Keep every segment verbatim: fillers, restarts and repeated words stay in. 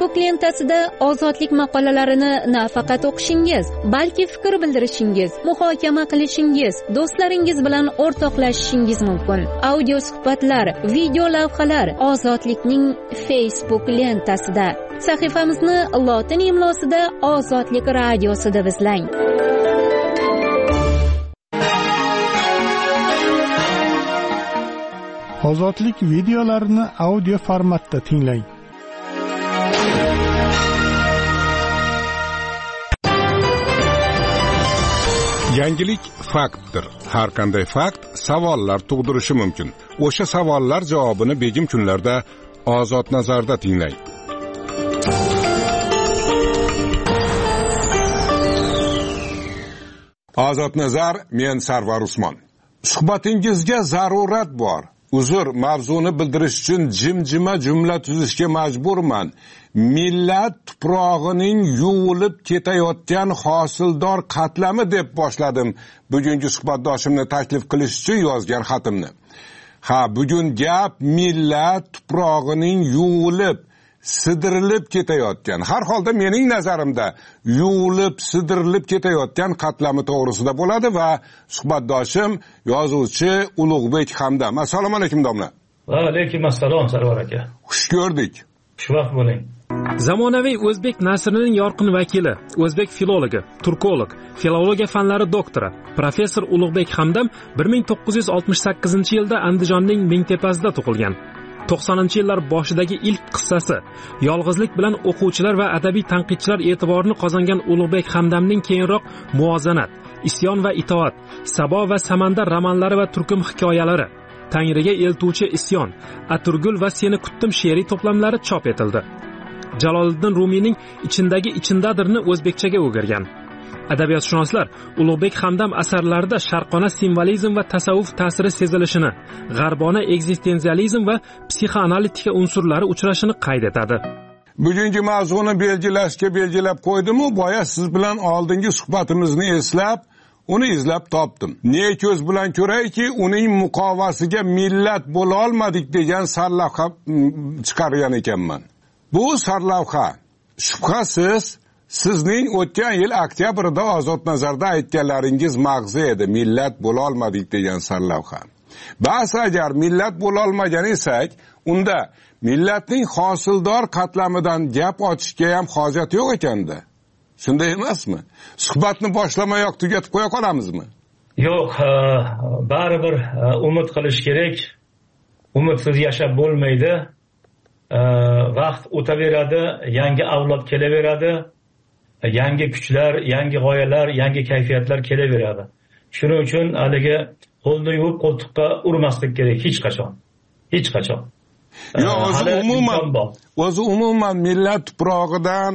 Facebook lentasida ozodlik maqolalarini nafaqat o'qishingiz, balki fikr bildirishingiz, muhokama qilishingiz, do'stlaringiz bilan o'rtoqlashishingiz mumkin. Audio suhbatlar, video lavhalar Ozodlikning Facebook lentasida. Sahifamizni lotin imlosida Ozodlik radiosida izlang. Ozodlik videolarini audio formatda tinglang. Yangilik faktdir. Har qanday fakt savollar tug'dirishi mumkin. O'sha savollar javobini begim kunlarda Ozod nazarda tinglang. Ozod nazar, men Sarvar Usmon. Suhbatingizga zarurat bor. Uzr, mavzuni bildirish uchun jimjima jumla tuzishga majburman. Millat tuprog'ining yuvilib ketayotgan hosildor qatlami deb boshladim bugungi suhbatdoshimni taklif qilish uchun yozgan xatimni. Ha, bugun gap millat tuprog'ining yuvilib, sidirilib ketayotgan, har holda mening nazarimda yuvilib, sidirilib ketayotgan qatlami to'g'risida bo'ladi va suhbatdoshim yozuvchi Ulug'bek Hamdam. Assalomu alaykum domla. Va alaykum assalom Sarvar aka. Xush ko'rdik. Xushvaqt bo'ling. Zamonaviy o'zbek nasrining yorqin vakili, o'zbek filologi, turkolog, filologiya fanlari doktori, professor Ulug'bek Hamdam bir ming to'qqiz yuz oltmish sakkizinchi yilda Andijonning Mingtepasida tug'ilgan. to'qsoninchi yillar boshidagi ilk qissasi, yolg'izlik bilan o'quvchilar va adabiy tanqidchilar e'tiborini qozongan Ulug'bek Hamdamning keyinroq Muvozanat, Isyon va itoat, Sabo va Samandar romanlari va turkum hikoyalari, Tangriga eltuvchi isyon, Aturgul va Seni kutdim she'riy to'plamlari chop etildi. Jaloliddin Rumiyning Ichindagi ichindadirni o'zbekchaga o'girgan. Adabiyotshunoslar Ulug'bek Hamdam asarlarida sharqona simvolizm va tasavvuf ta'siri sezilishini, g'arbona ekzistensializm va psixoanalitika unsurlari uchrashini qayd etadi. Bugungi mavzuni belgilashga belgilab qo'ydim-u, boya siz bilan oldingi suhbatimizni eslab, uni izlab topdim. Ne ko'z bilan ko'rayki, uning muqovasiga millat bo'la olmadik degan sarlavha chiqargan ekanman. Bu sarlavha shubhasiz sizning o'tgan yil oktyabrda Ozod nazarda aytganlaringiz mag'zi edi. Millat bo'la olmadik degan sarlavha. Bas agar millat bo'la olmagan esak, unda millatning hosildor qatlamidan gap ochishga ham hojat yo'q ekanda. Shunday emasmi? Suhbatni boshlamayoq tugatib qo'ya qolamizmi? Yo'q, baribir umid qilish kerak. Umidsiz yashab bo'lmaydi. Vaqt o'taveradi, yangi avlod kelaveradi. Yangi kuchlar, yangi g'oyalar, yangi kayfiyatlar kelaveradi. Shuning uchun haligi qo'lni yuvib qo'ltiqqa urmaslik kerak hech qachon. Hech qachon. Yo'q, o'zi umuman, o'zi umuman millat tuprog'idan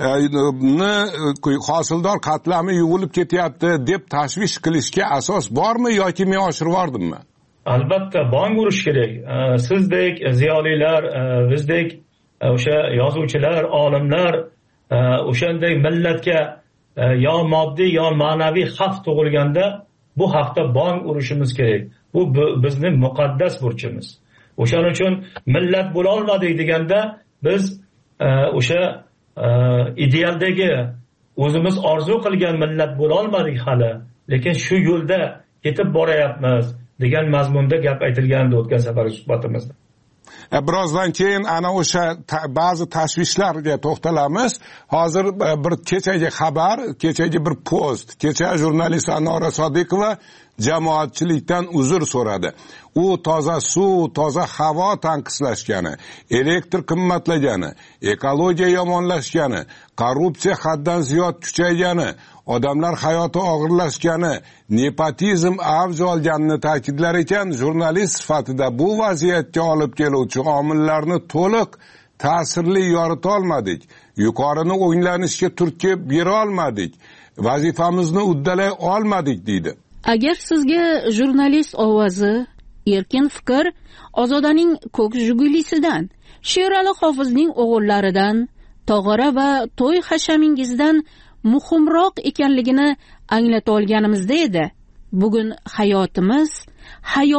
hosildor qatlami yuvilib ketyapti deb tashvish qilishga asos bormi yoki men oshirib yordimmi? Albatta, bong urish kerak. Sizdek ziyolilar, bizdek o'sha yozuvchilar, olimlar o'shanday millatga yo moddiy yo ma'naviy xavf tug'ilganda bu haqda bong urishimiz kerak. Bu bizning muqaddas burchimiz. O'shaning uchun millat bo'la olmadik deganda biz o'sha idealdagi o'zimiz orzu qilgan millat bo'la olmadik hali, lekin shu yo'lda ketib borayapmiz degan mazmunda gap aytilgandi o'tgan safargi suhbatimizda. Birozdan keyin ana o'sha ba'zi tashvishlarga to'xtalamiz. Hozir bir kechagi xabar, kechagi bir post, kecha jurnalist Anora Sodiqova jamoatchilikdan uzr so'radi. U toza suv, toza havo tanqislashgani, elektr qimmatlagani, ekologiya yomonlashgani, korrupsiya haddan ziyod kuchaygani, odamlar hayoti og'irlashgani, nepotizm avj olganini ta'kidlar ekan, jurnalist sifatida bu vaziyatga olib keluvchi omillarni to'liq ta'sirli yorita olmadik. Yuqorini o'nglanishga turtki bera olmadik. Vazifamizni uddalay olmadik deydi. Agar sizga jurnalist ovozi, erkin fikr, Ozodaning ko'k jugulisidan, Sherali Hofizning o'g'illaridan, Tog'ora va to'y hashamingizdan muhimroq ekanligini anglata olganimizda edi. Bugun hayotimiz,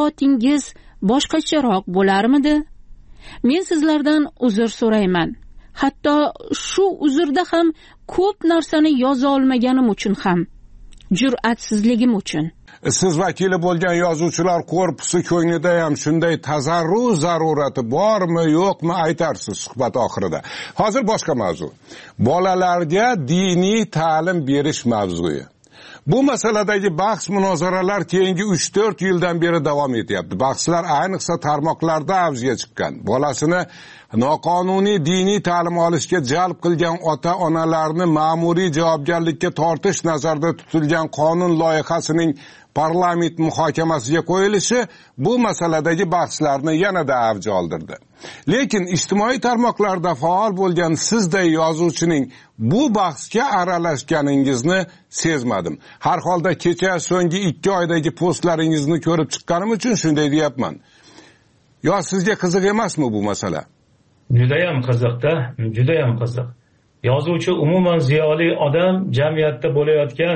hayotingiz boshqacharoq bo'larmidi? Men sizlardan uzr so'rayman. hatto shu uzrda ham ko'p narsani yoza olmaganim uchun ham, jur'atsizligim uchun. Siz vakili bo'lgan yozuvchilar korpusi ko'nglida ham shunday tazarru zarurati bormi, yo'qmi aytarsiz suhbat oxirida. Hozir boshqa mavzu. Bolalarga diniy ta'lim berish mavzusi. Bu masaladagi bahs munozaralar keyingi uch to'rt yildan beri davom etyapti. Bahslar ayniqsa tarmoqlarda avjiga chiqqan. Bolasini noqonuniy diniy ta'lim olishga jalb qilgan ota-onalarni ma'muriy javobgarlikka tortish nazarda tutilgan qonun loyihasining parlament muhokamasiga qo'yilishi bu masaladagi bahslarni yanada avj oldirdi. Lekin ijtimoiy tarmoqlarda faol bo'lgan sizday yozuvchining bu bahsga aralashganingizni sezmadim. Har holda kecha so'nggi ikki oydagi postlaringizni ko'rib chiqqanim uchun shunday deyapman. Yo sizga qiziq emasmi bu masala? Juda ham qiziqda, juda ham qiziq. Yozuvchi umuman ziyoli odam jamiyatda bo'layotgan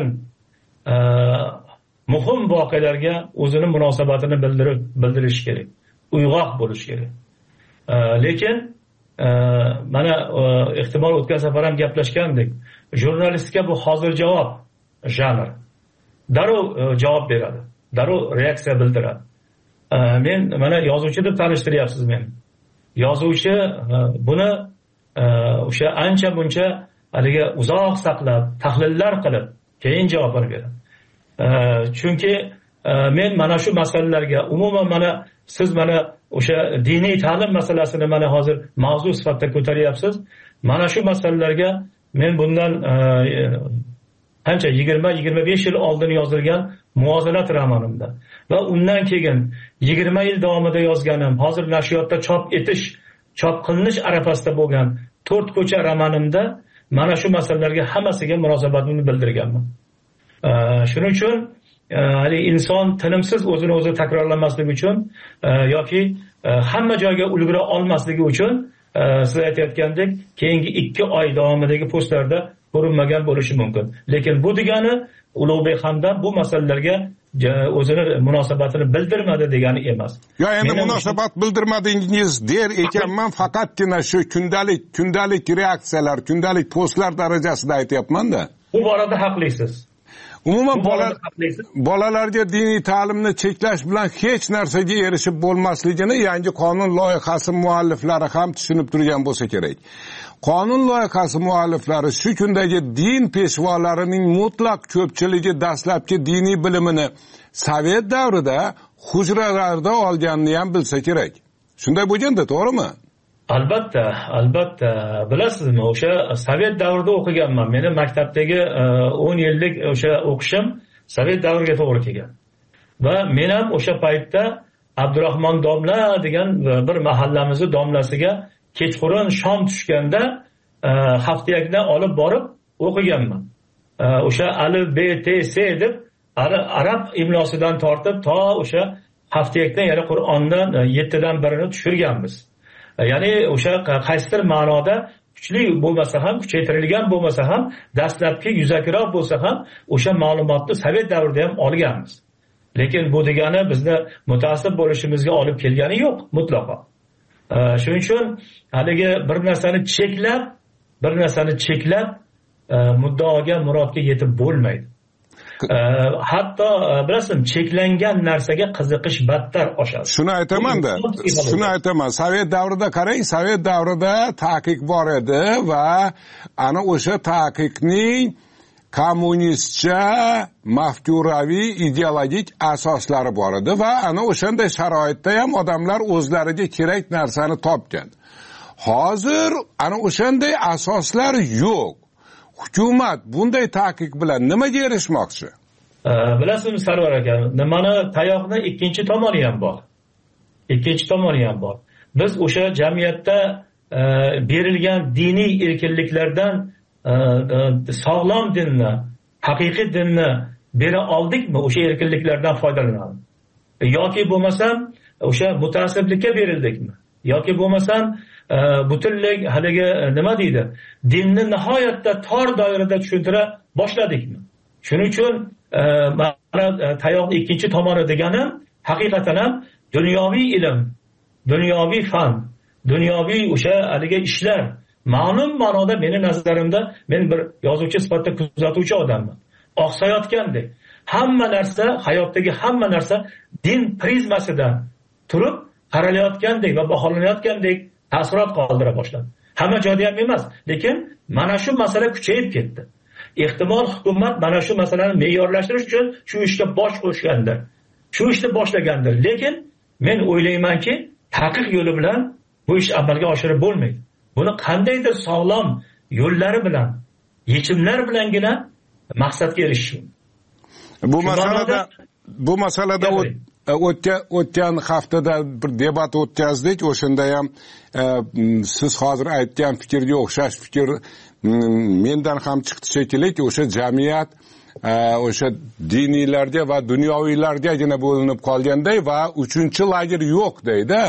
muhim voqealarga o'zini munosabatini bildirib bildirish kerak. Uyg'oq bo'lish kerak. Lekin mana ehtimol o'tgan safar ham gaplashgandik. Jurnalistga bu hozir javob janr. Darrov javob beradi. Darrov reaksiya bildiradi. Men mana yozuvchi deb tanishtiryapsiz meni. Yozuvchi buni o'sha ancha buncha haliga uzoq saqlab, tahlillar qilib, keyin javobini beradi. Chunki men mana shu masalalarga umuman mana siz mana o'sha diniy ta'lim masalasini mana hozir mavzu sifatida ko'taryapsiz. Mana shu masalalarga men bundan qancha yigirma yigirma besh yil oldin yozilgan Muvozanat romanimda va undan keyin yigirma yil davomida yozganim, hozir nashriyotda chop etish, chop qilinish arafasida bo'lgan to'rt ko'cha romanimda mana shu masalalarga hammasiga munosabatimni bildirganman. Shuning uchun hali inson tinimsiz o'zini o'zi takrorlamasligi uchun yoki hamma joyga ulgura olmasligi uchun siz aytayotgandek keyingi ikki oy davomidagi postlarda ko'rinmagan bo'lishi mumkin. Lekin bu degani Ulug'bek Hamdam bu masalalarga o'zini munosabatini bildirmadi degani emas. Yo, endi munosabat bildirmadingiz der ekanman, faqatgina shu kundalik kundalik reaksiyalar, kundalik postlar darajasida aytyapman-da. Bu borada haqlisiz. Umuman bola, bolalarga diniy ta'limni cheklash bilan hech narsaga erishib bo'lmasligini yangi qonun loyihasi mualliflari ham tushunib turgan bo'lsa kerak. Qonun loyihasi mualliflari shu kundagi din peshvolarining mutlaq ko'pchiligi dastlabki diniy bilimini Sovet davrida hujralarda olganini ham bilsa kerak. Shunday bo'lganda, to'g'rimi? Albatta, albatta. Bilasizmi, o'sha Sovet davrida o'qiganman. Meni maktabdagi o'n yillik o'sha o'qishim Sovet davriga to'g'ri kelgan. Va men ham o'sha paytda Abdurahmon domla degan bir mahallamizning domlasiga kechqurun shom tushganda haftiyakdan olib borib o'qiganman. O'sha alif, b, t, s deb arab imlosidan tortib to o'sha haftiyakdan, ya'ni Qur'ondan yettidan birini tushirganmiz. Ya'ni o'sha qaysidir ma'noda kuchli bo'lmasa ham, kuchaytirilgan bo'lmasa ham, dastlabki yuzakroq bo'lsa ham o'sha ma'lumotni Sovet davrida ham olganmiz. Lekin bu degani bizni mutaassib bo'lishimizga olib kelgani yo'q mutlaqo. Shuning uchun haligi bir narsani cheklab, bir narsani cheklab muddaoga, murodga yetib bo'lmaydi. Hatto bilasizmi, cheklangan narsaga qiziqish battar oshadi. Shuni aytaman-da, shuni aytaman. Sovet davrida qarang, Sovet davrida taqiq bor edi va ana o'sha taqiqning kommunistcha, mafkuraviy, ideologik asoslari bor edi va ana o'shanday sharoitda ham odamlar o'zlariga kerak narsani topgan. Hozir ana o'shanday asoslar yo'q. Hukumat bunday taqiq bilan nimaga erishmoqchi? Bilasizmi Sarvar aka, nimani tayoqni ikkinchi tomoni ham bor. Ikkinchi tomoni ham bor. Biz o'sha jamiyatda berilgan diniy erkinliklardan sog'lom dinni, haqiqiy dinni bera oldikmi? O'sha erkinliklardan foydalanamiz. Yoki bo'lmasam o'sha mutaassiblikka berildikmi? Yoki bo'lmasam butunlay haligi nima deydi? Dinni nihoyatda tor doirada tushuntira boshladikmi? Shuning uchun mana tayoqning ikkinchi tomoni deganim haqiqatan ham dunyoviy ilm, dunyoviy fan, dunyoviy o'sha haligi ishlar ma'lum ma'noda meni nazarimda men bir yozuvchi sifatida kuzatuvchi odamman. Oqsayotgandek hamma narsa, hayotdagi hamma narsa din prizmasidan turib qaralayotgandek va baholanayotgandek ta'sirot qoldira boshladi. Hamma joyda ham emas, lekin mana shu masala kuchayib ketdi. Ehtimol hukumat mana shu masalani me'yorlashtirish uchun shu ishga bosh qo'shgandir. Shu ishni boshlagandir. Lekin men o'ylaymanki, taqiq yo'li bilan bu ish amalga oshirib bo'lmaydi. Buni qandaydir sog'lom yo'llari bilan, yechimlar bilangina maqsadga erishish. Bu masalada bu masalada o'tgan haftada bir debat o'tkazdik. O'shanda ham siz hozir aytgan fikrga o'xshash fikr mendan ham chiqdi shekilli, o'sha jamiyat o'sha diniylarga va dunyoviylargagina bo'linib qolganday va uchinchi lager yo'q deydi.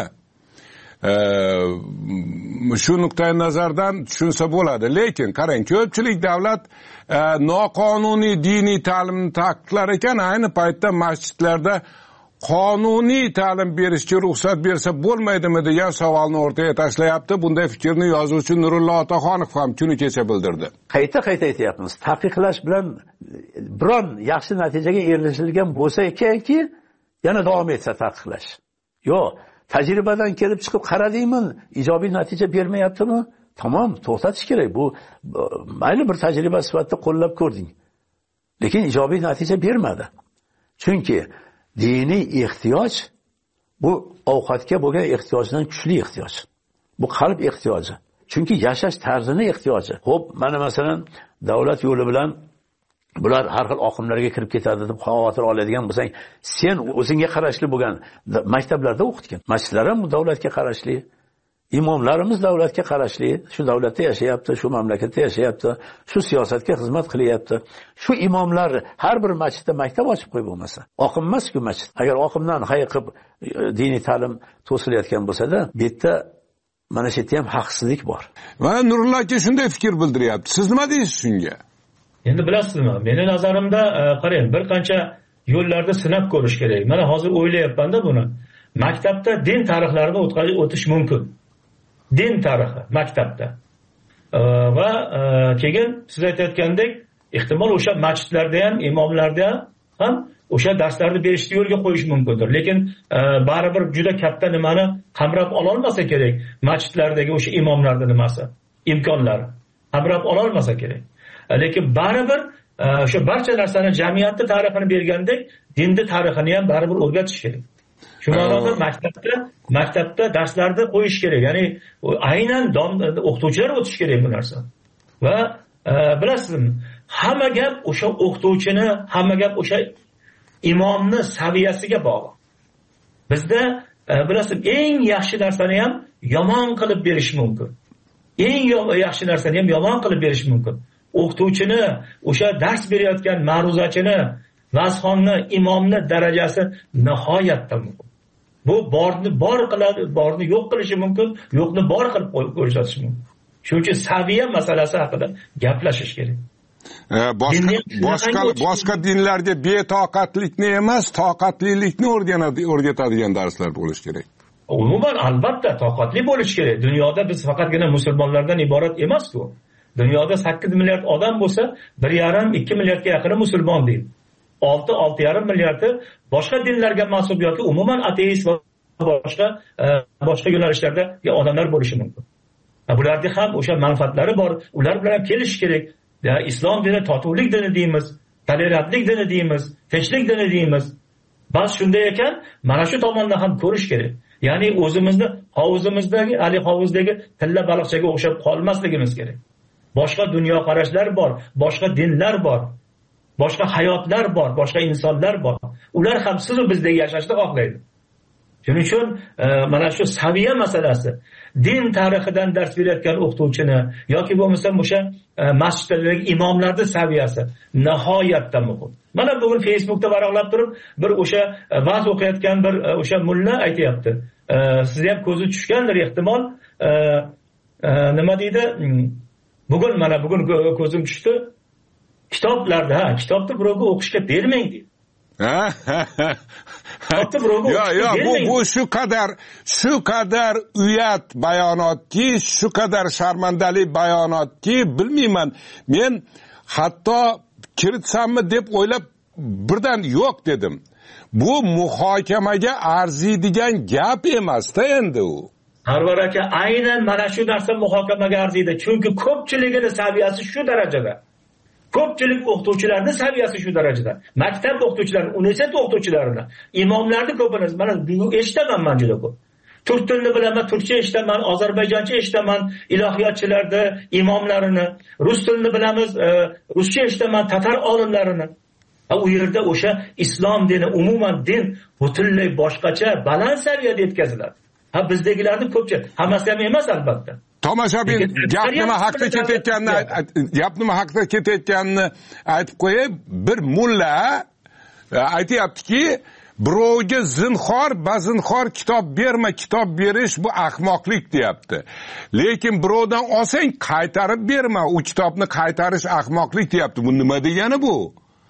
Shu nuqtai nazardan tushunsa bo'ladi. Lekin qarang, ko'pchilik davlat noqonuniy diniy ta'limni taqiqlar ekan, ayni paytda masjidlarda qonuniy ta'lim berishga ruxsat bersa bo'lmaydimi degan savolni o'rtaga tashlayapti. Bunday fikrni yozuvchi Nurullo Otaxonov ham kuni kecha bildirdi. Qayta-qayta aytyapmiz. Taqiqlash bilan biron yaxshi natijaga erishilgan bo'lsa ekanki, yana davom etsa taqiqlash. Yo'q, tajribadan kelib chiqib qaradingmi, ijobiy natija bermayaptimi? Tamom, to'xtatish kerak. Bu mayli bir tajriba sifatida qo'llab ko'rding. Lekin ijobiy natija bermadi. Chunki diniy ehtiyoj bu ovqatga bo'lgan ehtiyojdan kuchli ehtiyoj. Bu qalb ehtiyoji. Chunki yashash tarzini ehtiyoji. Xo'p, mana masalan davlat yo'li bilan bular har xil oqimlarga kirib ketadi deb xavotir oladigan bo'lsang, sen o'zingga qarashli bo'lgan maktablarda o'qitgan. Masjidlar ham davlatga qarashli, imomlarimiz davlatga qarashli, shu davlatda yashayapti, shu mamlakatda yashayapti, shu siyosatga xizmat qilyapti. Shu imomlar har bir masjidda maktab ochib qo'yib bo'lmasa, oqim emas-ku masjid. Agar oqimdan hayiqib diniy ta'lim to'silayotgan bo'lsa-da, bu yerda mana shu yerda ham haqsizlik bor. Mana Nurullo aka shunday fikr bildiryapti. Siz nima deysiz shunga? Endi bilasizmi, meni nazarimda qarang, bir qancha yo'llarda sinab ko'rish kerak. Mana hozir o'ylayapman-da buni. Maktabda din tarixlarini o'tish mumkin. Din tarixi maktabda. Va keyin siz aytayotgandek, ehtimol o'sha masjidlarda ham, imomlarda ham o'sha darslarni berishni yo'lga qo'yish mumkindir. Lekin baribir juda katta nimani qamrab ola olmasa kerak. Masjidlardagi o'sha imomlarning nimasi, imkonlari qamrab ola olmasa kerak. Lekin baribir o'sha barcha narsani jamiyatning tarixini bergandek, dinning tarixini ham baribir o'rgatish kerak. Shu ma'noda maktabda maktabda darslarda qo'yish kerak. Ya'ni aynan o'qituvchilar o'tish kerak bu narsa. Va bilasizmi, hamma gap o'sha o'qituvchini, hamma gap o'sha imomni saviyasiga bog'liq. Bizda bilasizmi, eng yaxshi narsani ham yomon qilib berish mumkin. Eng yaxshi narsani ham yomon qilib berish mumkin. O'qituvchini, o'sha dars berayotgan ma'ruzachini, vazxonni, imomni darajasi nihoyatda muhim. Bu borni bor qiladi, borni yo'q qilishi mumkin, yo'qni bor qilib ko'rsatishi mumkin. Shuning uchun saviya masalasi haqida gaplashish kerak. Boshqa boshqa boshqa dinlarga betoqatlikni emas, toqatlilikni o'rganadi, o'rgatadigan darslar bo'lishi kerak. Umuman albatta toqatli bo'lish kerak. Dunyoda biz faqatgina musulmonlardan iborat emas-ku. Dunyoda sakkiz milliard odam bo'lsa, bir yarim ikki milliardga yaqini musulmon deydi. olti olti yarim milliardi boshqa dinlarga mansub yoki umuman ateist va boshqa boshqa yo'nalishlardagi odamlar bo'lishi mumkin. Bularning ham o'sha manfaatlari bor. Ular bilan kelish kerak. Islom dini totuvlik dini deymiz, tolerantlik dini deymiz, tinchlik dini deymiz. Bas shunday ekan, mana shu tomondan ham ko'rish kerak. Ya'ni o'zimizni hovuzimizdagi, ali hovuzdagi tilla baliqchaga o'xshab qolmasligimiz kerak. Boshqa dunyo qarashlar bor, boshqa dinlar bor, boshqa hayotlar bor, boshqa insonlar bor. Ular ham siz va bizdek yashashni xohlaydi. Shuning uchun mana shu saviya masalasi, din tarixidan dars berayotgan o'qituvchini yoki bo'lmasa o'sha masjidlardagi imomlarning saviyasi nihoyatda muhim. Mana bugun Facebookda varaqlab turib, bir o'sha va'z o'qiyotgan bir o'sha mulla aytayapti. Sizga ham ko'zi tushgandir ehtimol. Nima deydi? Bugun mana bugun ko'zim tushdi. Kitoblarda, ha, kitobni birovga o'qishga bermang deydi. yo yo bu bu shu qadar shu qadar uyat bayonotki, shu qadar sharmandali bayonotki, bilmayman, men hatto kiritsammi deb o'ylab birdan yo'q dedim. Bu muhokamaga arziydigan gap emas-da endi u. Sarvar aka, aynan mana shu narsa muhokamaga arziydi. Chunki ko'pchiligini saviyasi shu darajada. Ko'pchilik o'qituvchilarning saviyasi shu darajada. Maktab o'qituvchilari, universitet o'qituvchilarini, imomlarni ko'pini mana eshitaman men juda ko'p. Turk tilini bilaman, turkcha eshitaman, ozarbayjoncha eshitaman, ilohiyotchilarni, imomlarini, rus tilini bilamiz, ruscha eshitaman, tatar olimlarini. U yerda o'sha islom dini, umuman din butunlay boshqacha, baland saviyada yetkaziladi. Ha bizdagilarni ko'pchilik, hammasi ham emas albatta. Tomoshabin gap nima haqda ketayotganini, gap nima haqda ketayotganini aytib qo'yay. Bir mulla aytayaptiki, birovga zinhor, bazinhor kitob berma, kitob berish bu ahmoqlik deyapti. Lekin birovdan olsang qaytarib berma, u kitobni qaytarish ahmoqlik deyapti. Bu nima degani bu?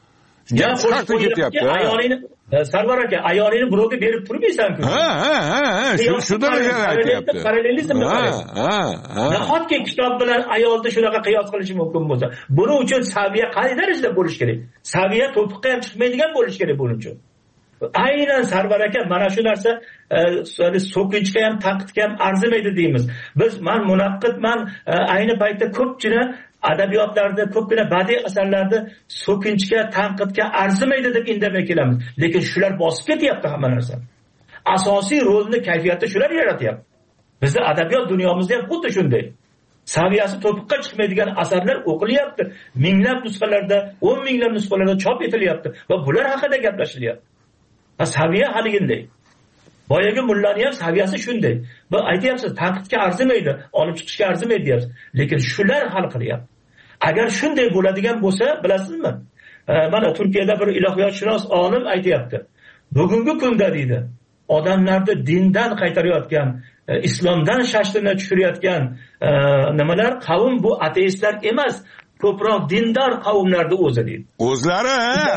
Ya qo'shib ketyapti. Ayolingni, Sarvar aka, ayolingni birovga berib turmaysan-ku. Ha, ha, ha, shu shu darajada aytyapti. Parallelizmni qarang. Ha, ha. Nahotki kitob bilan ayolni shunaqa qiyos qilish mumkin bo'lsa, buning uchun saviya qanday darajada bo'lish kerak? Saviya to'piqqa ham chiqmaydigan bo'lish kerak buning uchun. Aynan Sarvar aka, mana shu narsa so'kinchga ham, tanqidga ham arzimaydi deymiz. Biz men munaqqidman, ayni paytda ko'pchilik adabiyotlarda, ko'pgina badiiy asarlarda so'kinchga, tanqidga arzimaydi deb indamay kelamiz. Lekin shular bosib ketyapti hamma narsa. Asosiy rolni, kayfiyatni shular yaratyapti. Bizning adabiyot dunyomizda ham xuddi shunday. Saviyasi to'piqqa chiqmaydigan asarlar o'qilyapti. Minglab nusxalarda, o'n minglab nusxalarda chop etilyapti va bular haqida gaplashilyapti. Va saviya haliginday. Boyagi mullani ham saviyasi shunday. Bu aytyapsiz, tanqidga arzimaydi, olib chiqishga arzimaydi deyapsiz. Lekin shular hal qilyapti. Agar shunday bo'ladigan bo'lsa, bilasizmi? Mana Turkiyada bir ilohiyotshunos olim aytayapti. Bugungi kunda deydi, odamlarni dindan qaytarayotgan, islomdan shashtini tushirayotgan nimalar, qavm bu ateistlar emas, ko'proq dindor qavmlarni o'zi deydi. O'zlari,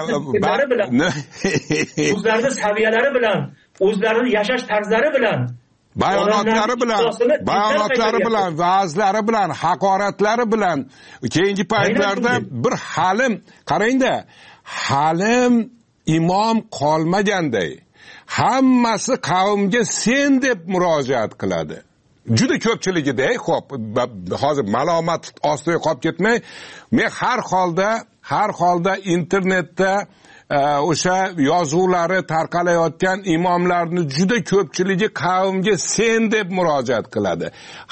o'zlarining saviyalari bilan, o'zlarining yashash tarzlari bilan, bayonotlari bilan, bayonotlari bilan, va'zlari bilan, haqoratlari bilan keyingi paytlarda bir halim, qarangda, halim imom qolmaganday. Hammasi qavmga sen deb murojaat qiladi. Juda ko'pchiligida, xo'p, hozir malomat ostiga qolib ketmay, men har holda, har holda internetda o'sha yozuvlari tarqalayotgan imomlarni juda ko'pchiligi qavmga sen deb murojaat qiladi.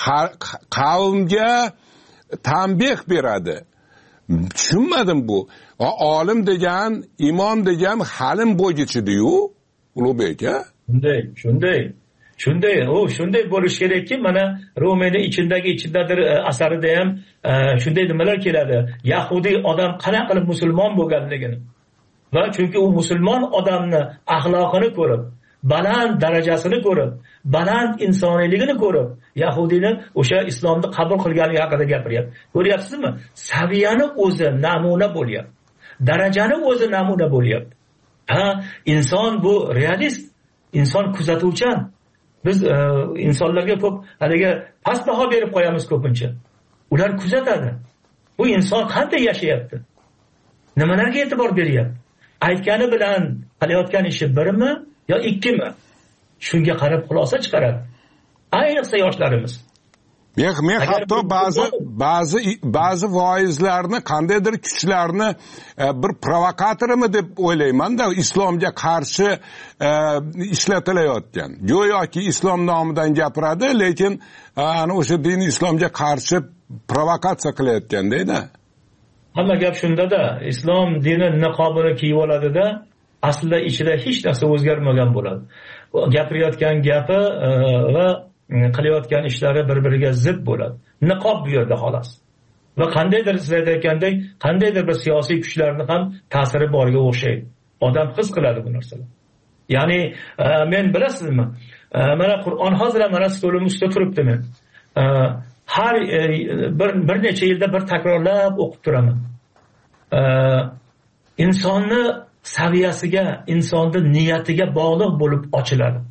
Qavmga tanbeh beradi. Tushunmadim bu. Olim degan, imom degan halim bo'ygichidiyu, Ulug'bek a? Shunday, shunday. Shunday, o shunday bo'lish kerakki, mana Rumiyning ichindagi ichidadir asarida ham shunday nimalar keladi. Yahudiy odam qanaqa qilib musulmon bo'lganligini va chunki u musulmon odamni axloqini ko'rib, baland darajasini ko'rib, baland insoniyligini ko'rib, Yahudiyning o'sha islomni qabul qilganligi haqida gapiryapti. Ko'ryapsizmi? Saviyani o'zi namuna bo'lyapti. Darajani o'zi namuna bo'lyapti. Ha, inson bu realist, inson kuzatuvchan. Biz e, insonlarga ko'p haliga past baho berib qo'yamiz ko'pincha. Ular kuzatadi. Bu inson qanday yashayapti? Nimalarga e'tibor beryapti? Aytgani bilan qilayotgan ishi birmi yo ikkimi? Shunga qarab xulosa chiqaradi. Ayniqsa yoshlarimiz. Men men hatto ba'zi ba'zi ba'zi voizlarni, qandaydir kuchlarni bir provokatorimi deb o'ylayman-da, islomga qarshi ishlatilayotgan. Go'yoki islom nomidan gapiradi, lekin ana o'sha din islomga qarshi provokatsiya qilayotganda-da. Hamma gap shunda-da, islom dini niqobini kiyib oladida, aslida ichida hech narsa o'zgarmagan bo'ladi. Gapirayotgan gapi va qilayotgan ishlari bir-biriga zid bo'ladi. Niqob bu yerda xolos. Va qandaydir siz aytayotgandek, qandaydir bir siyosiy kuchlarni ham ta'siri borga o'xshaydi. Odam his qiladi bu narsalar. Ya'ni men bilasizmi, mana Qur'on hozir mana stolim ustida turibdi men. Har bir bir necha yilda bir takrorlab o'qib turaman. Insonni saviyasiga, insonning niyatiga bog'liq bo'lib ochiladi.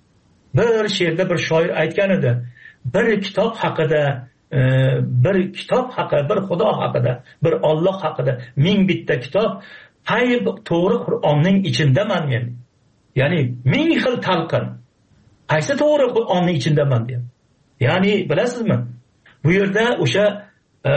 Bir she'rda bir shoir aytgan edi, bir kitob haqida, e, bir kitob haqida, bir Xudo haqida, bir Alloh haqida ming bitta kitob, qayb to'g'ri Qur'onning ichindaman men. Ya'ni ming xil talqin. Qaysi to'g'ri Qur'onning ichindaman deb. Ya'ni bilasizmi? Bu yerda o'sha e,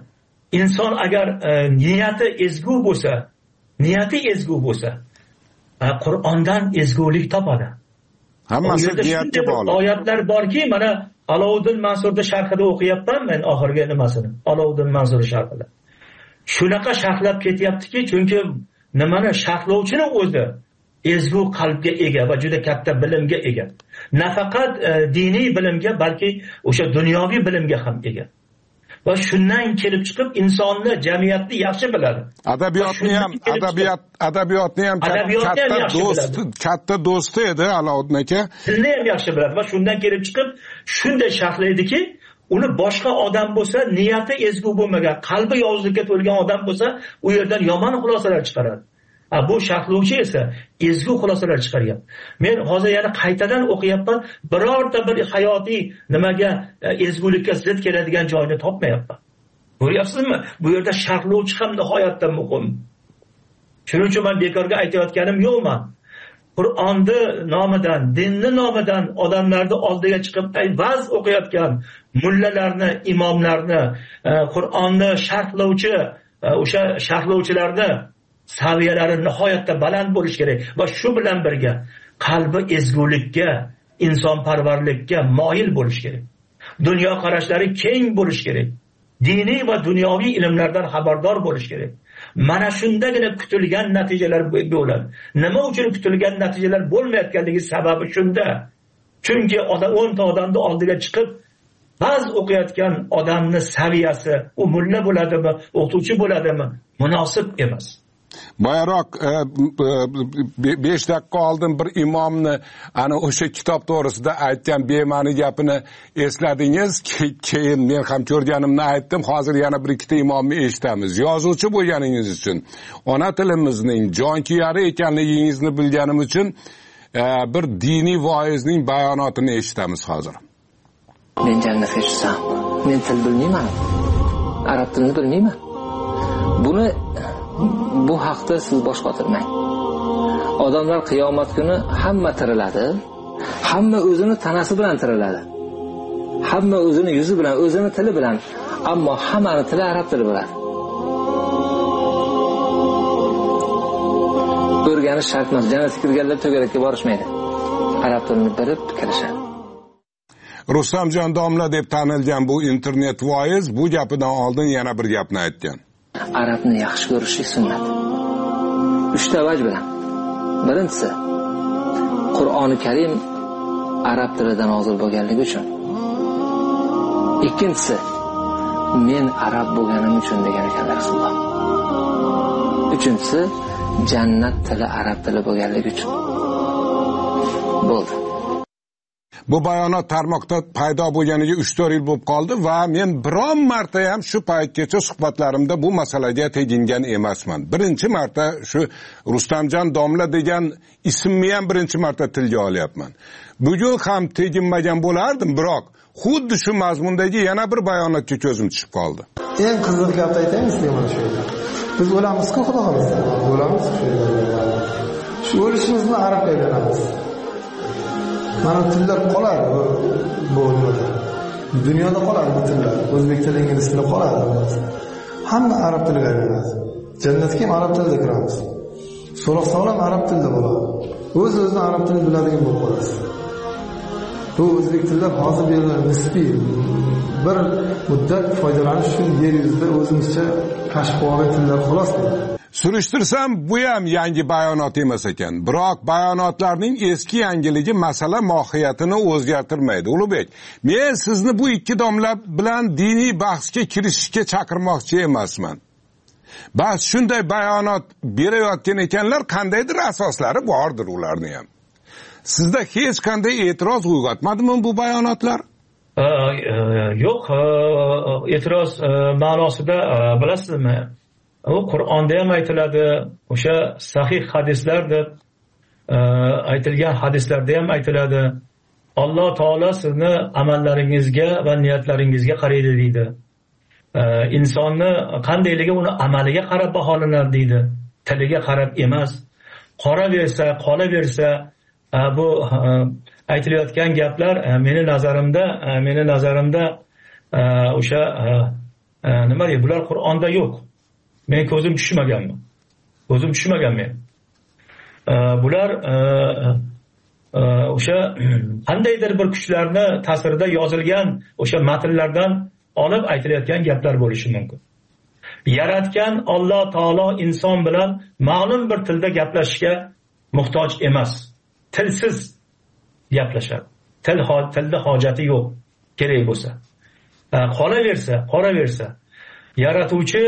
inson agar e, niyati ezgu bo'lsa, niyati ezgu bo'lsa, e, Qur'ondan ezgulik topadi. Hammasi niyatga bog'liq. Oyatlar borki, mana Alovuddin Mansurda sharhida o'qiyapman men oxirgi nimasini. Alovuddin Mansur sharhida. Shunaqa sharhlab ketyaptiki, chunki nimani sharhlovchini o'zi ezgu qalbga ega va juda katta bilimga ega. Nafaqat e, diniy bilimga, balki o'sha dunyoviy bilimga ham ega. Va shundan kelib chiqib insonni, jamiyatni yaxshi biladi. Adabiyotni ham, adabiyot, adabiyotni ham katta do'st, katta do'sti edi Alovuddin aka. Tilni ham yaxshi biladi va shundan kelib chiqib shunday sharhlaydiki, uni boshqa odam bo'lsa, niyati ezgu bo'lmagan, qalbi yovuzlikka to'lgan odam bo'lsa, u yerdan yomon xulosalar chiqaradi. Ha, bu sharhlovchi esa ezgu xulosalar chiqargan. Men hozir yana qaytadan o'qiyapman, birorta bir hayotiy nimaga, ezgulikka zid keladigan joyni topmayapman. Ko'ryapsizmi? Bu yerda sharhlovchi ham nihoyatda muhim. Shuning uchun men bekorga aytayotganim yo'qman. Qur'onni nomidan, dinni nomidan odamlarni oldiga chiqib va'z o'qiyotgan mullalarni, imomlarni, Qur'onni sharhlovchi, o'sha sharhlovchilarni saviyalari nihoyatda baland bo'lish kerak va shu bilan birga qalbi ezgulikka, insonparvarlikka moyil bo'lish kerak. Dunyo qarashlari keng bo'lish kerak. Diniy va dunyoviy ilmlardan xabardor bo'lish kerak. Mana shundagina kutilgan natijalar bo'ladi. Nima uchun kutilgan natijalar bo'lmayotganligi sababi shunda. Chunki odam o'nta odamning oldiga chiqib va'z o'qiyotgan odamning saviyasi, u mulla bo'ladimi, o'qituvchi bo'ladimi, munosib emas. Boyaroq besh daqiqa oldin bir imomni ana o'sha kitob to'g'risida aytgan bema'ni gapini esladingiz. Keyin men ham ko'rganimni aytdim. Hozir yana bir ikkita imomni eshitamiz. Yozuvchi bo'lganingiz uchun, ona tilimizning jonkuyari ekanligingizni bilganim uchun bir diniy voizning bayonotini eshitamiz hozir. Men jannatga tushsam, men til bilmayman. Arab tilini bilmayman. Buni bu haqda siz bosh qotirmang. Odamlar qiyomat kuni hamma tiriladi, hamma o'zini tanasi bilan tiriladi. Hamma o'zini yuzi bilan, o'zini tili bilan, ammo hammani tili arab tili bo'ladi. O'rganish shart emas. Jannatga kirganlar to'garakka borishmaydi. Arab tilini bilib kirishadi. Rustamjon domla deb tanilgan bu internet voiz bu gapidan oldin yana bir gapni aytgan. Arabni yaxshi ko'rishlik sunnat. Uchta vaj bilan. Birinchisi, Qur'oni Karim arab tilida nozil bo'lganligi uchun. Ikkinchisi, men arab bo'lganim uchun degan ekanlar Rasululloh. Uchinchisi, jannat tili arab tili bo'lganligi uchun. Bo'ldi. Bu bayonot tarmoqda paydo bo'lganiga uch to'rt yil bo'lib qoldi va men biron marta ham shu paytgacha suhbatlarimda bu masalaga tegingan emasman. Birinchi marta shu Rustamjon domla degan ismni ham birinchi marta tilga olyapman. Bugun ham teginmagan bo'lardim, biroq xuddi shu mazmundagi yana bir bayonotga ko'zim tushib qoldi. Eng qiziq gapni aytaymi sizga mana shu yerda. Biz o'lamiz-ku, xudo xolasa. O'lamiz shu yerda. Shu o'lishimizni arabga aylanamiz. Mana tillar qoladi bu nimada. Dunyoda qoladi bu tillar. O'zbek tili, ingliz tili qoladi. Hamma arab tiliga aylanadi. Jannatga ham arab tilida kiramiz. So'roq savol arab tilida bo'ladi. O'z-o'zidan arab tilini biladigan bo'lib qolasiz. Bu o'zbek tillar hozir berilgan nisbiy bir muddat foydalanish uchun yer yuzida o'zimizcha kashf qilgan tillar xolos. Surishtirsam bu ham yangi bayonot emas ekan. Biroq bayonotlarning eski yangiligi masala mohiyatini o'zgartirmaydi. Ulug'bek, men sizni bu ikki domla bilan diniy bahsga kirishishga chaqirmoqchi emasman. Bas shunday bayonot berayotgan ekanlar, qandaydir asoslari bordir ularning ham. Sizda hech qanday e'tiroz uyg'otmadimi bu bayonotlar? Yo'q, e'tiroz ma'nosida bilasizmi? u Qur'onda ham aytiladi, o'sha sahih hadislar deb aytilgan hadislarda ham aytiladi. Alloh taolo sizni amallaringizga va niyatlaringizga qaraydi deydi. insonni qandayligi uni amaliga qarab baholanadi deydi, tiliga qarab emas. Qoraversa, qolaversa, bu aytilayotgan gaplar meni nazarimda, meni nazarimda o'sha nima deydi, bular Qur'onda yo'q. Men ko'zim tushmaganmi? Ko'zim tushmagan men. Bular o'sha qandaydir bir kuchlarni ta'sirida yozilgan o'sha matnlardan olib aytilayotgan gaplar bo'lishi mumkin. Yaratgan Alloh taolo inson bilan ma'lum bir tilda gaplashishga muhtoj emas. Tilsiz gaplashadi. Til tilda hojati yo'q, kerak bo'lsa. Qolaversa, qoraversa, yaratuvchi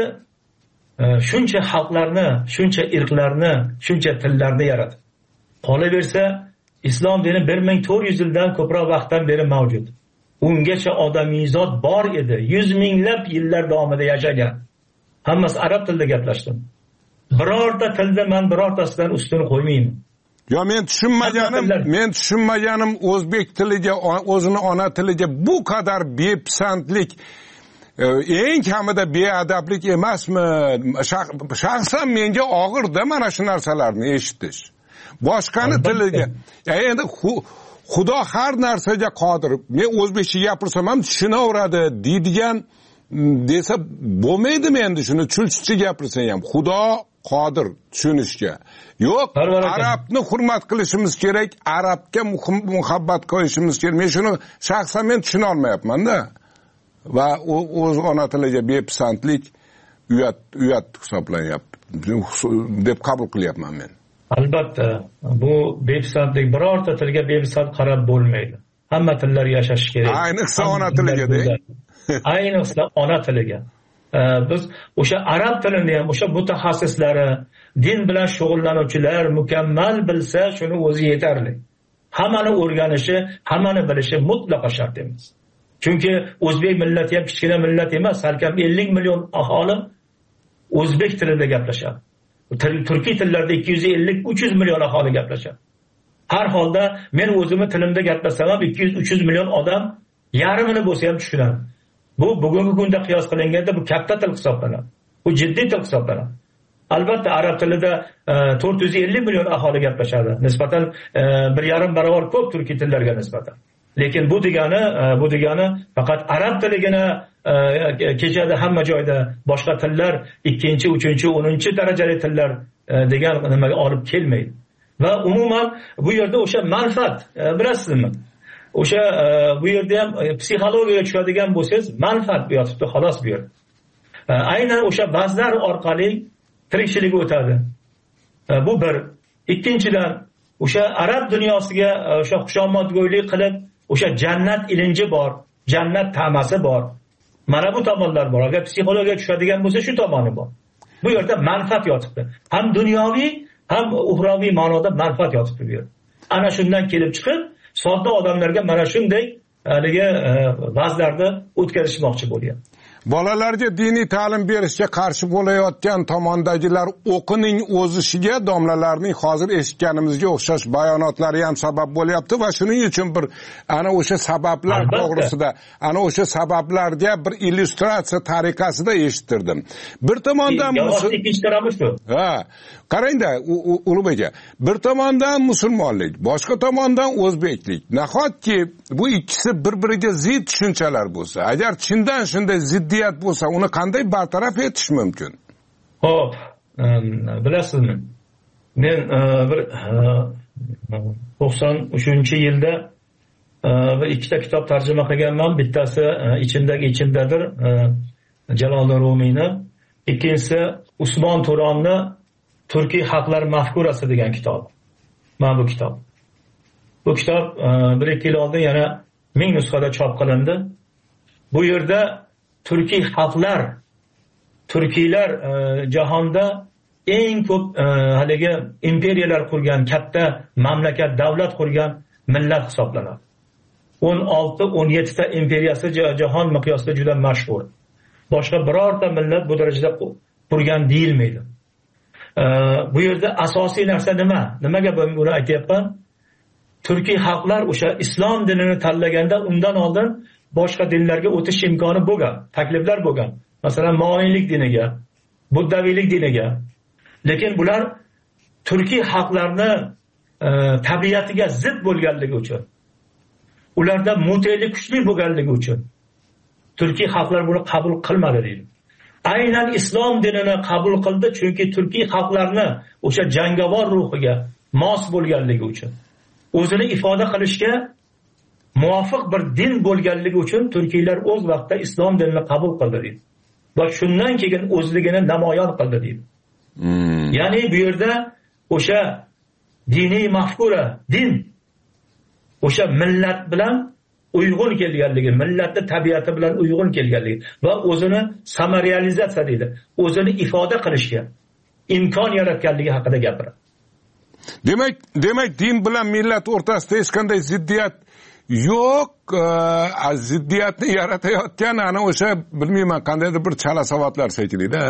shuncha xalqlarni, shuncha irqlarni, shuncha tillarni yaratdi. Qolaversa, islom dini bir ming to'rt yuz yildan ko'proq vaqtdan beri mavjud. Ungacha odamiyzod bor edi. yuz minglab yillar davomida yashagan. Hammasi arab tilida gaplashdim. Birorta tilda men birortasidan ustun qo'ymayman. Yo, men tushunmaganim, men tushunmaganim o'zbek tiliga, o'zini ona tiliga bu qadar bepisandlik, eng kamida beadablik emasmi? Shaxsan menga og'irda mana shu narsalarni eshitish. Boshqani tiliga, endi Xudo har narsaga qodir. Men o'zbekcha gapirsam ham tushunaveradi deydigan desa bo'lmaydimi endi shuni chulchicha gapirsa ham? Xudo qodir tushunishga. Yo'q, arabni hurmat qilishimiz kerak, arabga muhabbat qo'yishimiz kerak. Men shuni shaxsan men tushuna olmayapman-da. Va o'z ona tiliga bepisandlik uyat uyat hisoblanyapti deb qabul qilyapman men. Albatta, bu bepisandlik birorta tilga bepisand qarab bo'lmaydi. Hamma tillar yashashi kerak. Ayniqsa ona tiliga-da. Ayniqsa ona tiliga. Biz o'sha arab tilini ham o'sha mutaxassislari, din bilan shug'ullanuvchilar mukammal bilsa, shuni o'zi yetarli. Hammani o'rganishi, hammani bilishi mutlaqo shart emas. Chunki o'zbek millati ham kichkina millat emas, salkam ellik million aholi o'zbek tilida gaplashadi. Turkiy tillarda ikki yuz ellik uch yuz million aholi gaplashadi. Har holda men o'zimni tilimda gaplashsam ham ikki yuz uch yuz million odam yarmini bo'lsa ham tushunadi. Bu bugungi kunda qiyos qilinganda bu katta til hisoblanadi. Bu jiddiy til hisoblanadi. Albatta arab tilida to'rt yuz ellik million aholi gaplashadi. Nisbatan bir yarim barobar ko'p turkiy tillarga nisbatan. Lekin bu degani, bu degani faqat arab tiligina kechadi hamma joyda, boshqa tillar ikkinchi, uchinchi, o'ninchi darajali tillar degan nimaga olib kelmaydi. Va umuman bu yerda o'sha manfaat, bilasizmi? O'sha bu yerda ham psixologiyaga tushadigan bo'lsangiz, manfaat bu yotibdi, xolos bu yerda. Aynan o'sha ba'zilar orqali tirikchilik o'tadi. Bu bir. Ikkinchidan, o'sha arab dunyosiga o'sha xushomadgo'ylik qilib, o'sha jannat ilinji bor, jannat ta'masi bor. Mana bu tomonlar bor. Agar psixologiyaga tushadigan bo'lsa, shu tomoni bor. Bu yerda manfaat yotibdi. Ham dunyoviy, ham uxroviy ma'noda manfaat yotibdi bu yerda. Ana shundan kelib chiqib, sodda odamlarga mana shunday haligi vazlarni o'tkazishmoqchi bo'lyapti. Bolalarga diniy ta'lim berishga qarshi bo'layotgan tomondagilar o'qining o'zishiga domlalarning hozir eshitganimizga o'xshash bayonotlari ham sabab bo'lyapti va shuning uchun bir ana o'sha sabablar to'g'risida, ana o'sha sabablarga bir illyustratsiya tariqasida eshittirdim. Bir tomondan ikkinchi tarafi shu. Ha, qarangda Ulug'bek, bir tomondan musulmonlik, boshqa tomondan o'zbeklik. Nahotki bu ikkisi bir-biriga zid tushunchalar bo'lsa, agar chindan shunday ziddiyat bo'lsa, uni qanday bartaraf etish mumkin? Xo'p, bilasizmi? Men bir to'qson uchinchi yilda bir ikkita kitob tarjima qilganman. Bittasi ichimdagi ichimdadir, Jaloliddin Rumiyni, ikkinchisi Usmon To'ronni Turkiy xalqlar mafkurasi degan kitob. Mana bu kitob. Bu kitob bir ikki yil oldin yana ming nusxada chop qilindi. Bu yerda Turkiy xalqlar, Turkiylar jahonda eng ko'p haligi imperiyalar qurgan, katta mamlakat, davlat qurgan millat hisoblanadi. o'n olti o'n yetti ta imperiyasi jahon miqyosida juda mashhur. Boshqa birorta millat bu darajada qurgan deyilmaydi. Bu yerda asosiy narsa nima? Nimaga men buni aytyapman? Turkiy xalqlar o'sha islom dinini tanlaganda undan oldin boshqa dinlarga o'tish imkoni bo'lgan, takliflar bo'lgan. Masalan, Moniylik diniga, Buddaviylik diniga. Lekin bular Turkiy xalqlarni e, tabiatiga zid bo'lganligi uchun, ularda mutaylik kuchli bo'lganligi uchun Turkiy xalqlar buni qabul qilmadi deydi. Aynan islom dinini qabul qildi, chunki Turkiy xalqlarni o'sha jangovar ruhiga mos bo'lganligi uchun, o'zini ifoda qilishga muvofiq bir din bo'lganligi uchun Turkiylar o'z vaqtida islom dinini qabul qildi deydi. Va shundan keyin o'zligini namoyon qildi deydi. Hmm. Ya'ni bu yerda o'sha diniy mafkura, din o'sha millat bilan uyg'un kelganligi, millatning tabiati bilan uyg'un kelganligi va o'zini samariyalizatsiya deydi, o'zini ifoda qilishga imkon yaratganligi haqida gapiradi. Demak, demak din bilan millat o'rtasida hech qanday ziddiyat yo'q. E, ziddiyatni yaratayotgan ana o'sha bilmayman qandaydir bir chala savatlar shekilida.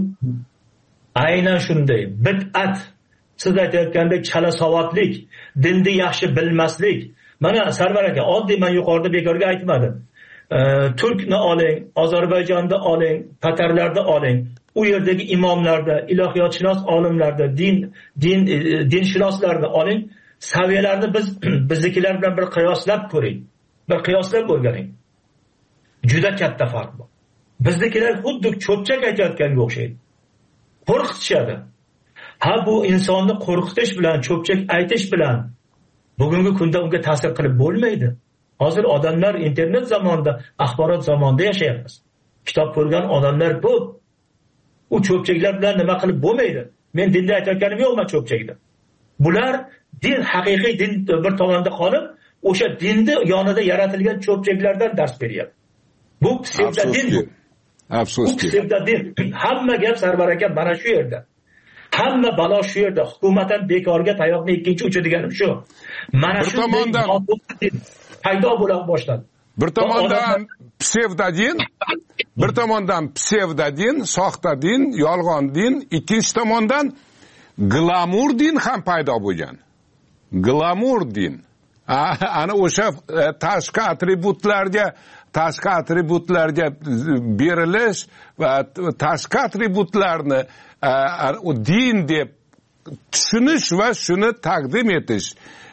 Aynan shunday. Bid'at, siz aytayotgandek chala savatlik, dinni yaxshi bilmaslik. Mana Sarvar aka, oddiy men yuqorida bekorga aytmadim. E, Turkni oling, Ozarbayjonni oling, Tatarlarni oling. U yerdagi imomlarda, ilohiyotshunos olimlarda, din din e, dinshunoslarni oling, saviyalarni biz biznikilar bilan bir qiyoslab ko'ring. Bir qiyoslab o'rganing. Juda katta farq bor. Biznikilar xuddi cho'pchak aytayotganga o'xshaydi. Qo'rqitishadi. Ha, bu insonni qo'rqitish bilan, cho'pchak aytish bilan bugungi kunda unga ta'sir qilib bo'lmaydi. Hozir odamlar internet zamonida, axborot zamonida yashayapmiz. Kitob ko'rgan odamlar bu. U cho'pchaklar bilan nima qilib bo'lmaydi. Men dinda aytayotganim yo'qman cho'pchakda. Bular din, haqiqiy din bir tomonda qolib, o'sha dinni yonida yaratilgan cho'pchaklardan dars beryapti. Bu psevdodin. Afsuski. Bu psevdodin. Hamma gap Sarvar aka mana shu yerda. Hamma balo shu yerda. Hukumatdan bekorga tayoqni ikkinchi uchi deganim shu. Mana shu tomondan paydo bo'la boshladi. Bir tomondan psevdodin, bir tomondan psevdodin, soxta din, yolg'on din, ikkinchi tomondan glamur din ham paydo bo'lgan. Glamur din. Ana o'sha tashqi atributlarga, tashqi atributlarga berilish va tashqi atributlarni o din deb tushunish va shuni taqdim etish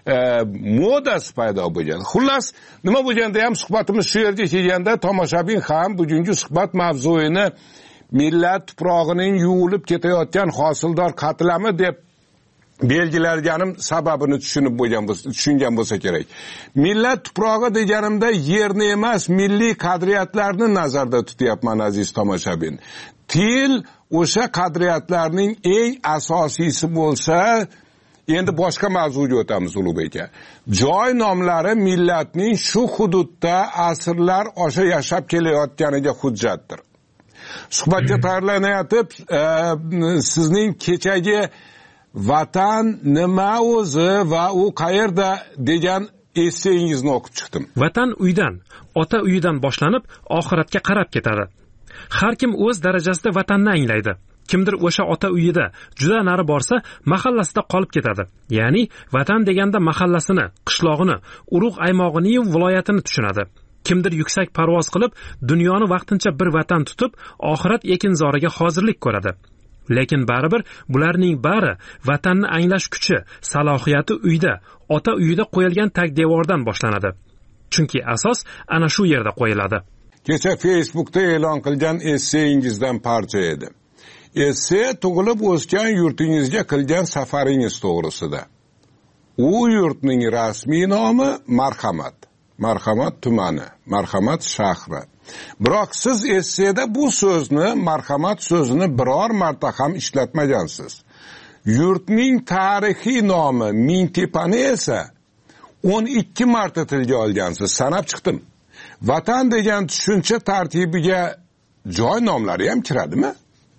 modasi paydo bo'lgan. Xullas, nima bo'lganda ham suhbatimiz shu yerga kelganda tomoshabin ham bugungi suhbat mavzuini millat tuprog'ining yuvilib ketayotgan hosildor qatlami deb belgilarganim sababini tushunib bo'lgan bo'lsa, tushungan bo'lsa kerak. Millat tuprog'i deganimda yerni emas, milliy qadriyatlarni nazarda tutyapman aziz tomoshabin. Til o'sha qadriyatlarning eng asosiysi bo'lsa, endi boshqa mavzuga o'tamiz Ulug'bek aka. Joy nomlari millatning shu hududda asrlar osha yashab kelayotganiga hujjatdir. Suhbatga tayyorlanayotib, e, sizning kechagi vatan nima o'zi va u qayerda degan essengizni o'qib chiqdim. Vatan uydan, ota uyidan boshlanib oxiratga qarab ketadi. Har kim o'z darajasida vatanni anglaydi. Kimdir o'sha ota uyida juda nari borsa, mahallasida qolib ketadi. Ya'ni vatan deganda mahallasini, qishlog'ini, urug' aymog'ini, viloyatini tushunadi. Kimdir yuksak parvoz qilib, dunyoni vaqtincha bir vatan tutib, oxirat ekinzoriga hozirlik ko'radi. Lekin baribir bularning bari vatanni anglash kuchi, salohiyati uyda, ota uyida qo'yilgan tagdevordan boshlanadi. Chunki asos ana shu yerda qo'yiladi. Kecha Facebookda e'lon qilgan esseyingizdan parcha edi. Esse tug'ilib o'sgan yurtingizga qilgan safaringiz to'g'risida. U yurtning rasmiy nomi Marhamat. Marhamat tumani, Marhamat shahri. Biroq siz esseda bu so'zni, marhamat so'zini biror marta ham ishlatmagansiz. Yurtning tarixiy nomi Mingtepani esa o'n ikki marta tilga olgansiz. Sanab chiqdim. Vatan degan tushuncha tartibiga joy nomlari ham kiradimi?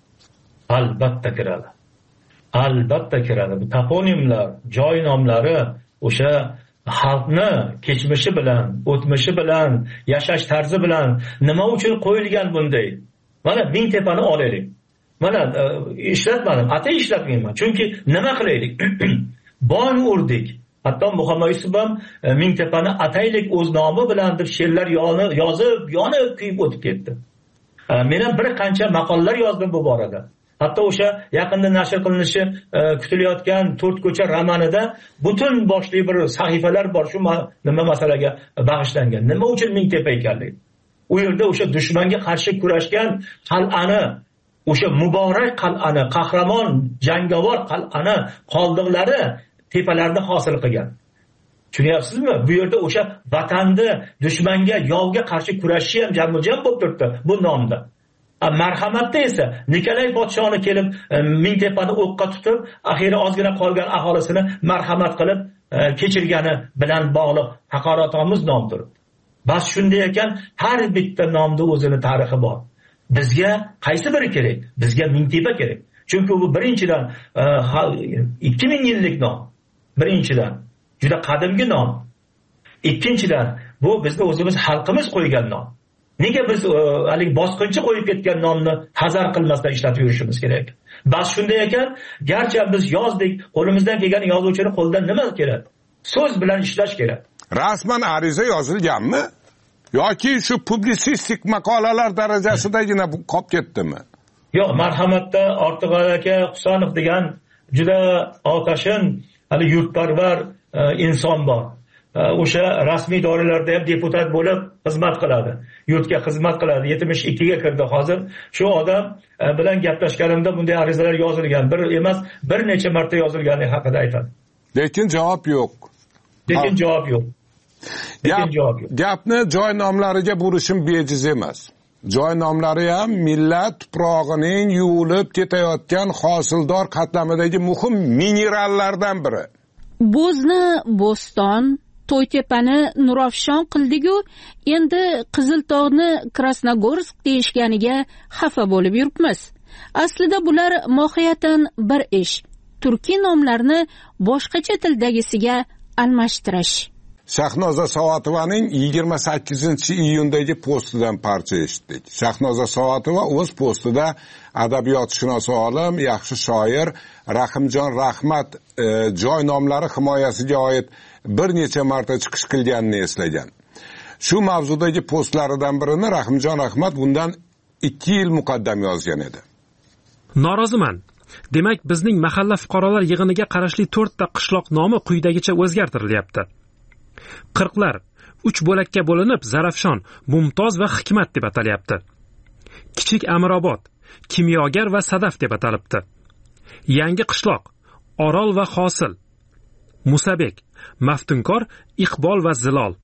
Albatta kiradi. Albatta kiradi. Bu toponimlar, joy nomlari o'sha xalqni kechmishi bilan, o'tmishi bilan, yashash tarzi bilan nima uchun qo'yilgan bunday? Mana Mingtepani olaylik. mana ishlatmadim, atay ishlatmayman. Chunki nima qilaylik? Bong urdik. Hatto Muhammad Yusuf ham Mingtepani ataylik o'z nomi bilan deb she'rlar yozib, yonib kuyib o'tib ketdi. Men ham bir qancha maqolalar yozdim bu borada. Hatto o'sha yaqinda nashr qilinishi kutilayotgan to'rt ko'cha romanida butun boshli bir sahifalar bor shu nima masalaga bag'ishlangan. Nima uchun Mingtepa ekanligi? U yerda o'sha dushmanga qarshi kurashgan qal'ani, o'sha muborak qal'ani, qahramon, jangovar qal'ani qoldiqlari tepalarda hosil qilgan. Tushunyapsizmi? Bu yerda o'sha vatanni dushmanga, yovga qarshi kurashishi ham jamujam bo'lib turibdi bu nomda. Marhamatda esa Nikolay podshoni kelib Mingtepani o'qqa tutib, axiri ozgina qolgan aholisini marhamat qilib kechirgani bilan bog'liq haqoratomuz nom turibdi. Bas shunday ekan, har bitta nomda o'zini tarixi bor. Bizga qaysi biri kerak? Bizga Mingtepa kerak. Chunki bu birinchidan ikki ming yillik nom. Birinchidan juda qadimgi nom. Ikkinchidan bu bizni o'zimiz xalqimiz qo'ygan nom. Nega biz hali bosqinchi qo'yib ketgan nomni hazar qilmasdan ishlatib yurishimiz kerak? Bas shunday ekan, garchi biz yozdik, qo'limizdan kelgan yozuvchini qo'ldan nima kerak? So'z bilan ishlash kerak. Rasman ariza yozilganmi? Yoki shu publisistik maqolalar darajasidagina bu qolib ketdimi? Yo'q, marhamatda Ortiqxo'ja aka Husanov degan juda otashin, hali yurtparvar inson bor. O'sha rasmiy doiralarda ham deputat bo'lib xizmat qiladi. Yurtga xizmat qiladi. yetmish ikkiga kirdi hozir. Shu odam bilan gaplashganimda bunday arizalar yozilgan. Bir emas, bir necha marta yozilgani haqida aytadi. Lekin javob yo'q. Lekin javob yo'q. Lekin javob yo'q. Gapni joy nomlariga burishim bejiz emas. Joy nomlari ham millat tuprog'ining yuvilib ketayotgan hosildor qatlamidagi muhim minerallardan biri. Bo'zni Bo'ston, To'ytepani Nurafshon qildigu, endi Qiziltog'ni Krasnogorsk deyishganiga xafa bo'lib yuribmiz. Aslida bular mohiyatan bir ish. Turkiy nomlarni boshqacha tildagisiga almashtirish. Shahnoza Savatovaning yigirma sakkizinchi iyundagi postidan parcha eshitdik. Shahnoza Savatova o'z postida adabiyotshunos olim, yaxshi shoir Rahimjon Rahmat e, joy nomlari himoyasiga oid bir necha marta chiqish qilganini eslagan. Shu mavzudagi postlaridan birini Rahimjon Rahmat bundan ikki yil muqaddam yozgan edi. Noroziman. Demak, bizning mahalla fuqarolar yig'iniga qarashli to'rtta qishloq nomi quyidagicha o'zgartirilyapti. Qirqlar uch bo'lakka bo'linib Zarafshon, Mumtoz va Hikmat deb atalyapti. Kichik Amirobod, Kimyogar va Sadaf deb atalibdi. Yangi qishloq Orol va Hosil, Musabek, Maftunkor, Iqbol va Zilol.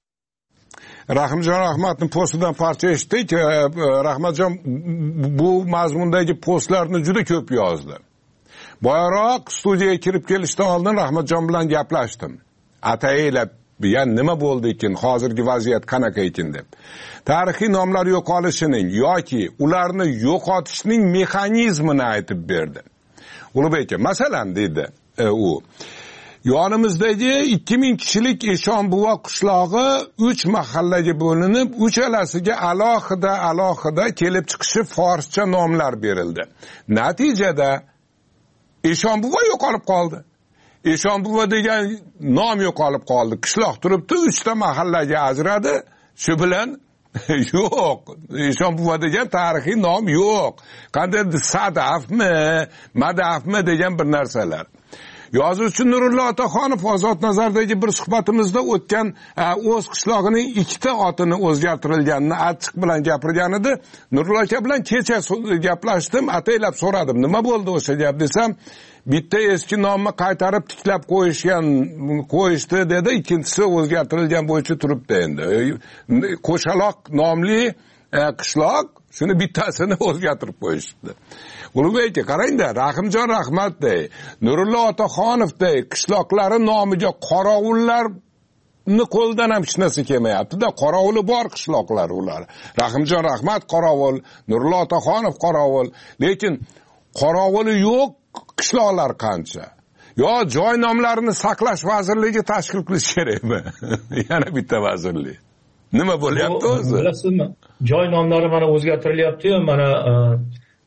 Rahimjon Rahmatning postidan parcha eshitdik. Rahmatjon bu mazmundagi postlarni juda ko'p yozdi. Boyaroq studiyaga kirib kelishdan oldin Rahmatjon bilan gaplashdim. Ataylab yani nima bo'ldi ekan, hozirgi vaziyat qanaqa ekan deb. Tarixiy nomlar yo'qolishining yoki ularni yo'qotishning mexanizmini aytib berdi. Ulug'bek, masalan dedi e, u yonimizdagi ikki ming kishilik Eshonbuva qishlog'i uch mahallaga bo'linib, uchalasiga alohida alohida kelib chiqishi forscha nomlar berildi. Natijada Eshonbuva yo'qolib qoldi. Eshonbuva degan nom yo'qolib qoldi. Qishloq turibdi, uchta mahallaga ajradi. Shu bilan yo'q. Eshonbuva degan tarixiy nom yo'q. Qanday Sadafmi, Madafmi degan bir narsalar. Yozuvchi Nurullo Otaxonov Ozod Nazardagi bir suhbatimizda o'tgan o'z qishlog'ining ikkita otini o'zgartirilganini achchiq bilan gapirgan edi. Nurullo aka bilan kecha gaplashdim, ataylab so'radim, nima bo'ldi o'sha gap desam, bitta eski nomni qaytarib tiklab qo'yishgan, qo'yishdi dedi, ikkinchisi o'zgartirilgan bo'yicha turibdi endi. Qo'shaloq nomli qishloq, shuni bittasini o'zgartirib qo'yishdi. Ulug'bek, qarangda, Rahimjon Rahmatday, Nurullo Otaxonovday qishloqlari nomiga qorovullarni qo'ldan ham hech narsa kelmayapti-da. Qorovuli bor qishloqlar ular. Rahimjon Rahmat qorovul, Nurullo Otaxonov qorovul, lekin qorovuli yo'q qishloqlar qancha. Yo joy nomlarini saqlash vazirligi tashkil qilish kerakmi? Yana bitta vazirlik. Nima bo'lyapti o'zi? Bilasizmi? Joy nomlari mana o'zgartirilyapti-yu, mana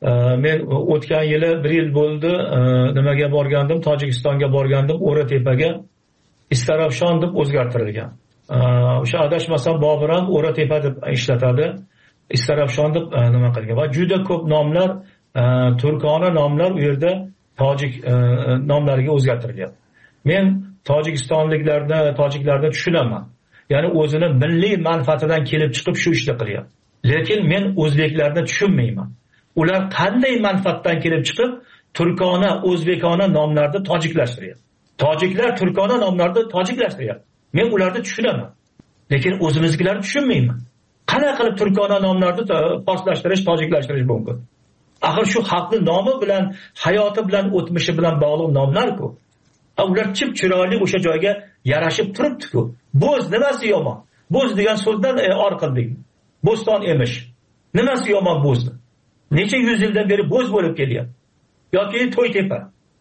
men o'tgan yili bir yil bo'ldi nimaga borgandim, Tojikistonga borgandim, O'ratepaga Istarafshon deb o'zgartirilgan. O'sha adashmasam Bobur ham O'ratepa deb ishlatadi, Istarafshon deb nima qilgan va juda ko'p nomlar, turkona nomlar u yerda tojik nomlariga o'zgartirilgan. Men tojikistonliklarni, tojiklarni tushunaman. Ya'ni o'zini milliy manfaatidan kelib chiqib shu ishni qilyapti. Lekin men o'zbeklarni tushunmayman. Ular qanday manfaatdan kelib chiqib turkona, o'zbekona nomlarni tojiklashtiryapti. Tojiklar turkona nomlarni tojiklashtiryapti. Men ularni tushunaman. Lekin o'zimizgilarni tushunmayman. Qanday qilib turkona nomlarni forslashtirish, tojiklashtirish mumkin? Axir shu xalqning nomi bilan, hayoti bilan, o'tmishi bilan bog'liq nomlar-ku. Ular chip chiroyli o'sha joyga yarashib turibdi-ku. Bo'z nimasi yomon? Bo'z degan so'zdan or qildik. Bo'ston emish. Nimasi yomon bo'zni? Necha yuz yildan beri bo'z bo'lib kelyapti. Yoki To'ytepa.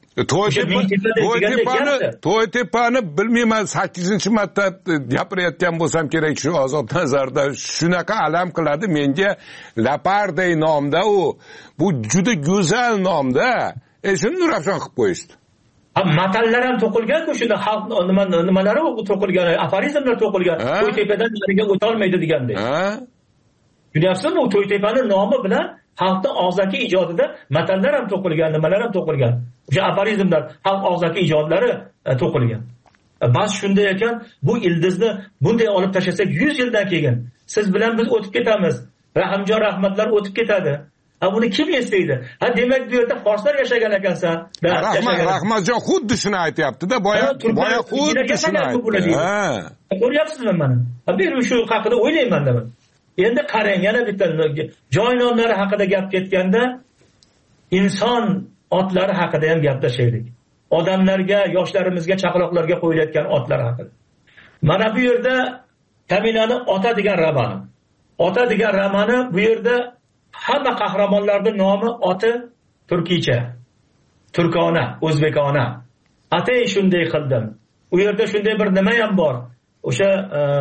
To'ytepani, To'ytepani bilmayman, sakkizinchi marta gapirayotgan bo'lsam kerak shu Ozod Nazarda. Shunaqa alam qiladi menga Laparday nomda u. Bu juda go'zal nomda. E shuni Nurafshon qilib qo'yishdi. Matallar ham to'qilgan-ku, shunda xalq nima nimalari to'qilgan, aforizmlar to'qilgan. To'ytepadan nariga o'ta olmaydi degandek. Ha? Tushunayapsizmi? U To'ytepaning nomi bilan xalqning og'zaki ijodida matallar ham to'qilgan, nimalar ham to'qilgan. O'sha aforizmlar, xalq og'zaki ijodlari to'qilgan. Bas shunday ekan, bu ildizni bunday olib tashlasak yuz yildan keyin siz bilan biz o'tib ketamiz. Rahimjon Rahmatlar o'tib ketadi. Ha buni kim eslaydi? Ha demak bu yerda forslar yashagan ekansan. Rahmat Rahmatjon xuddi shuni aytayapti-da, boya boya xuddi shuni aytdi. Ha. Ko'ryapsizmi mana? Ha men shu haqida o'ylayman-da. Endi qarang, yana bitta joy nomlari haqida gap ketganda inson otlari haqida ham gaplashaylik. Odamlarga, yoshlarimizga, chaqaloqlarga qo'yilayotgan otlar haqida. Mana bu yerda Kaminani ota degan romani. Ota degan romani bu yerda hamma qahramonlarning nomi oti turkicha. Turkona, o'zbekona. Atay shunday qildim. U yerda shunday bir nima ham bor. O'sha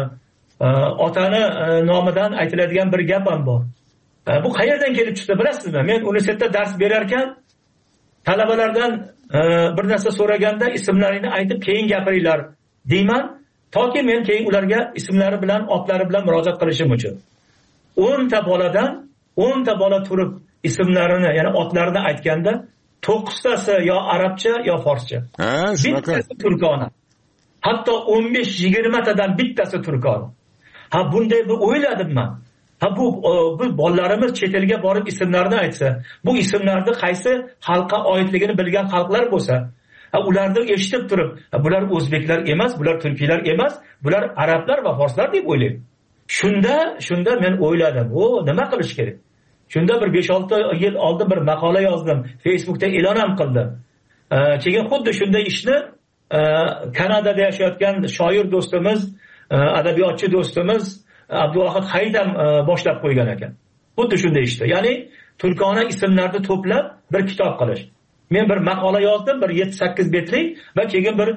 otani nomidan aytiladigan bir gap ham bor. Bu qayerdan kelib chiqdi bilasizmi? Men universitetda dars berar ekan talabalardan bir narsa so'raganda ismlarini aytib keyin gapiringlar deyman, toki men keyin ularga ismlari bilan, otlari bilan murojaat qilishim uchun. o'nta boladan o'nta bola turib ismlarini, ya'ni otlarini aytganda to'qqiztasi yo arabcha yo forscha. Ha, shunaqa. Bittasi turkona. Hatto o'n besh yigirma tadan bittasi turkona. Ha bunday bir o'yladim men. Ha bu bu bolalarimiz chet elga borib ismlarini aytsa, bu ismlarni qaysi xalqqa oidligini bilgan xalqlar bo'lsa, ha ularni eshitib turib, bular o'zbeklar emas, bular turkiylar emas, bular arablar va forslar deb o'ylayman. Shunda, shunda men o'yladim, o nima qilish kerak? Shunda bir besh olti yil oldin bir maqola yozdim, Facebookda e'lon ham qildim. Keyin xuddi shunday ishni Kanadada yashayotgan shoir do'stimiz, adabiyotchi do'stimiz Abduvahid Hayit ham boshlab qo'ygan ekan. Xuddi shunday ishda. Ya'ni turkona ismlarni to'plab bir kitob qilish. Men bir maqola yozdim, bir yetti sakkiz betlik va keyin bir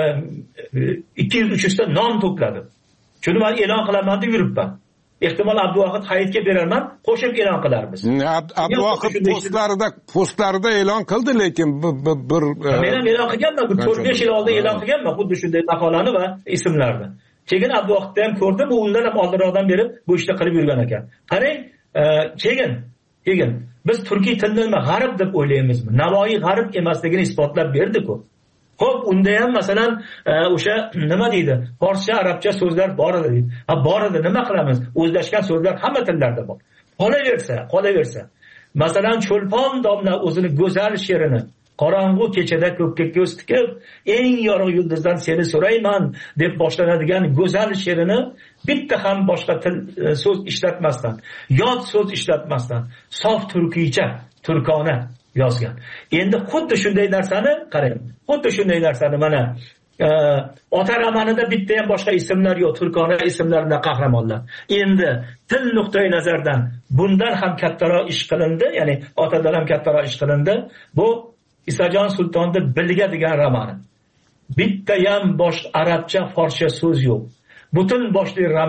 ikki yuz uch yuz ta nom to'pladim. Shuni men e'lon qilaman deb yuribman. Ehtimol Abduvahid Hayitga berarman, qo'shib e'lon qilarmiz. Abduvahid postlarida postlarida e'lon qildi, lekin bir men ham e'lon qilganman, bu to'rt besh yil oldin e'lon qilganman xuddi shunday maqolani va ismlarni. Keyin Abduvahidda ham ko'rdim, u undan ham oldinroqdan berib bu ishni qilib yurgan ekan. Qarang, keyin keyin biz turkiy tilni g'arb deb o'ylaymizmi? Navoiy g'arb emasligini isbotlab berdi-ku. Xo'p, unda ham masalan o'sha nima deydi? Forscha, arabcha so'zlar bor edi deydi. Ha, bor edi, nima qilamiz? O'zlashgan so'zlar hamma tillarda bor. Qolaversa, qolaversa. Masalan, Cho'lpon domla o'zini go'zal she'rini qorong'u kechada ko'kka ko'z tikib, eng yorug' yulduzdan seni so'rayman deb boshlanadigan go'zal she'rini bitta ham boshqa til so'z ishlatmasdan, yot so'z ishlatmasdan, sof turkiycha, turkona yozgan. Endi xuddi shunday narsani qarang. Xuddi shunday narsani mana ota romanida bitta ham boshqa ismlar yo'q, turkona ismlarida qahramonlar. Endi til nuqtai nazardan bundan ham kattaroq ish qilindi, ya'ni otadan ham kattaroq ish qilindi. Bu Isajon Sultonning Bilga degan romani. Bitta ham bosh arabcha, forscha so'z yo'q. Butun boshli roman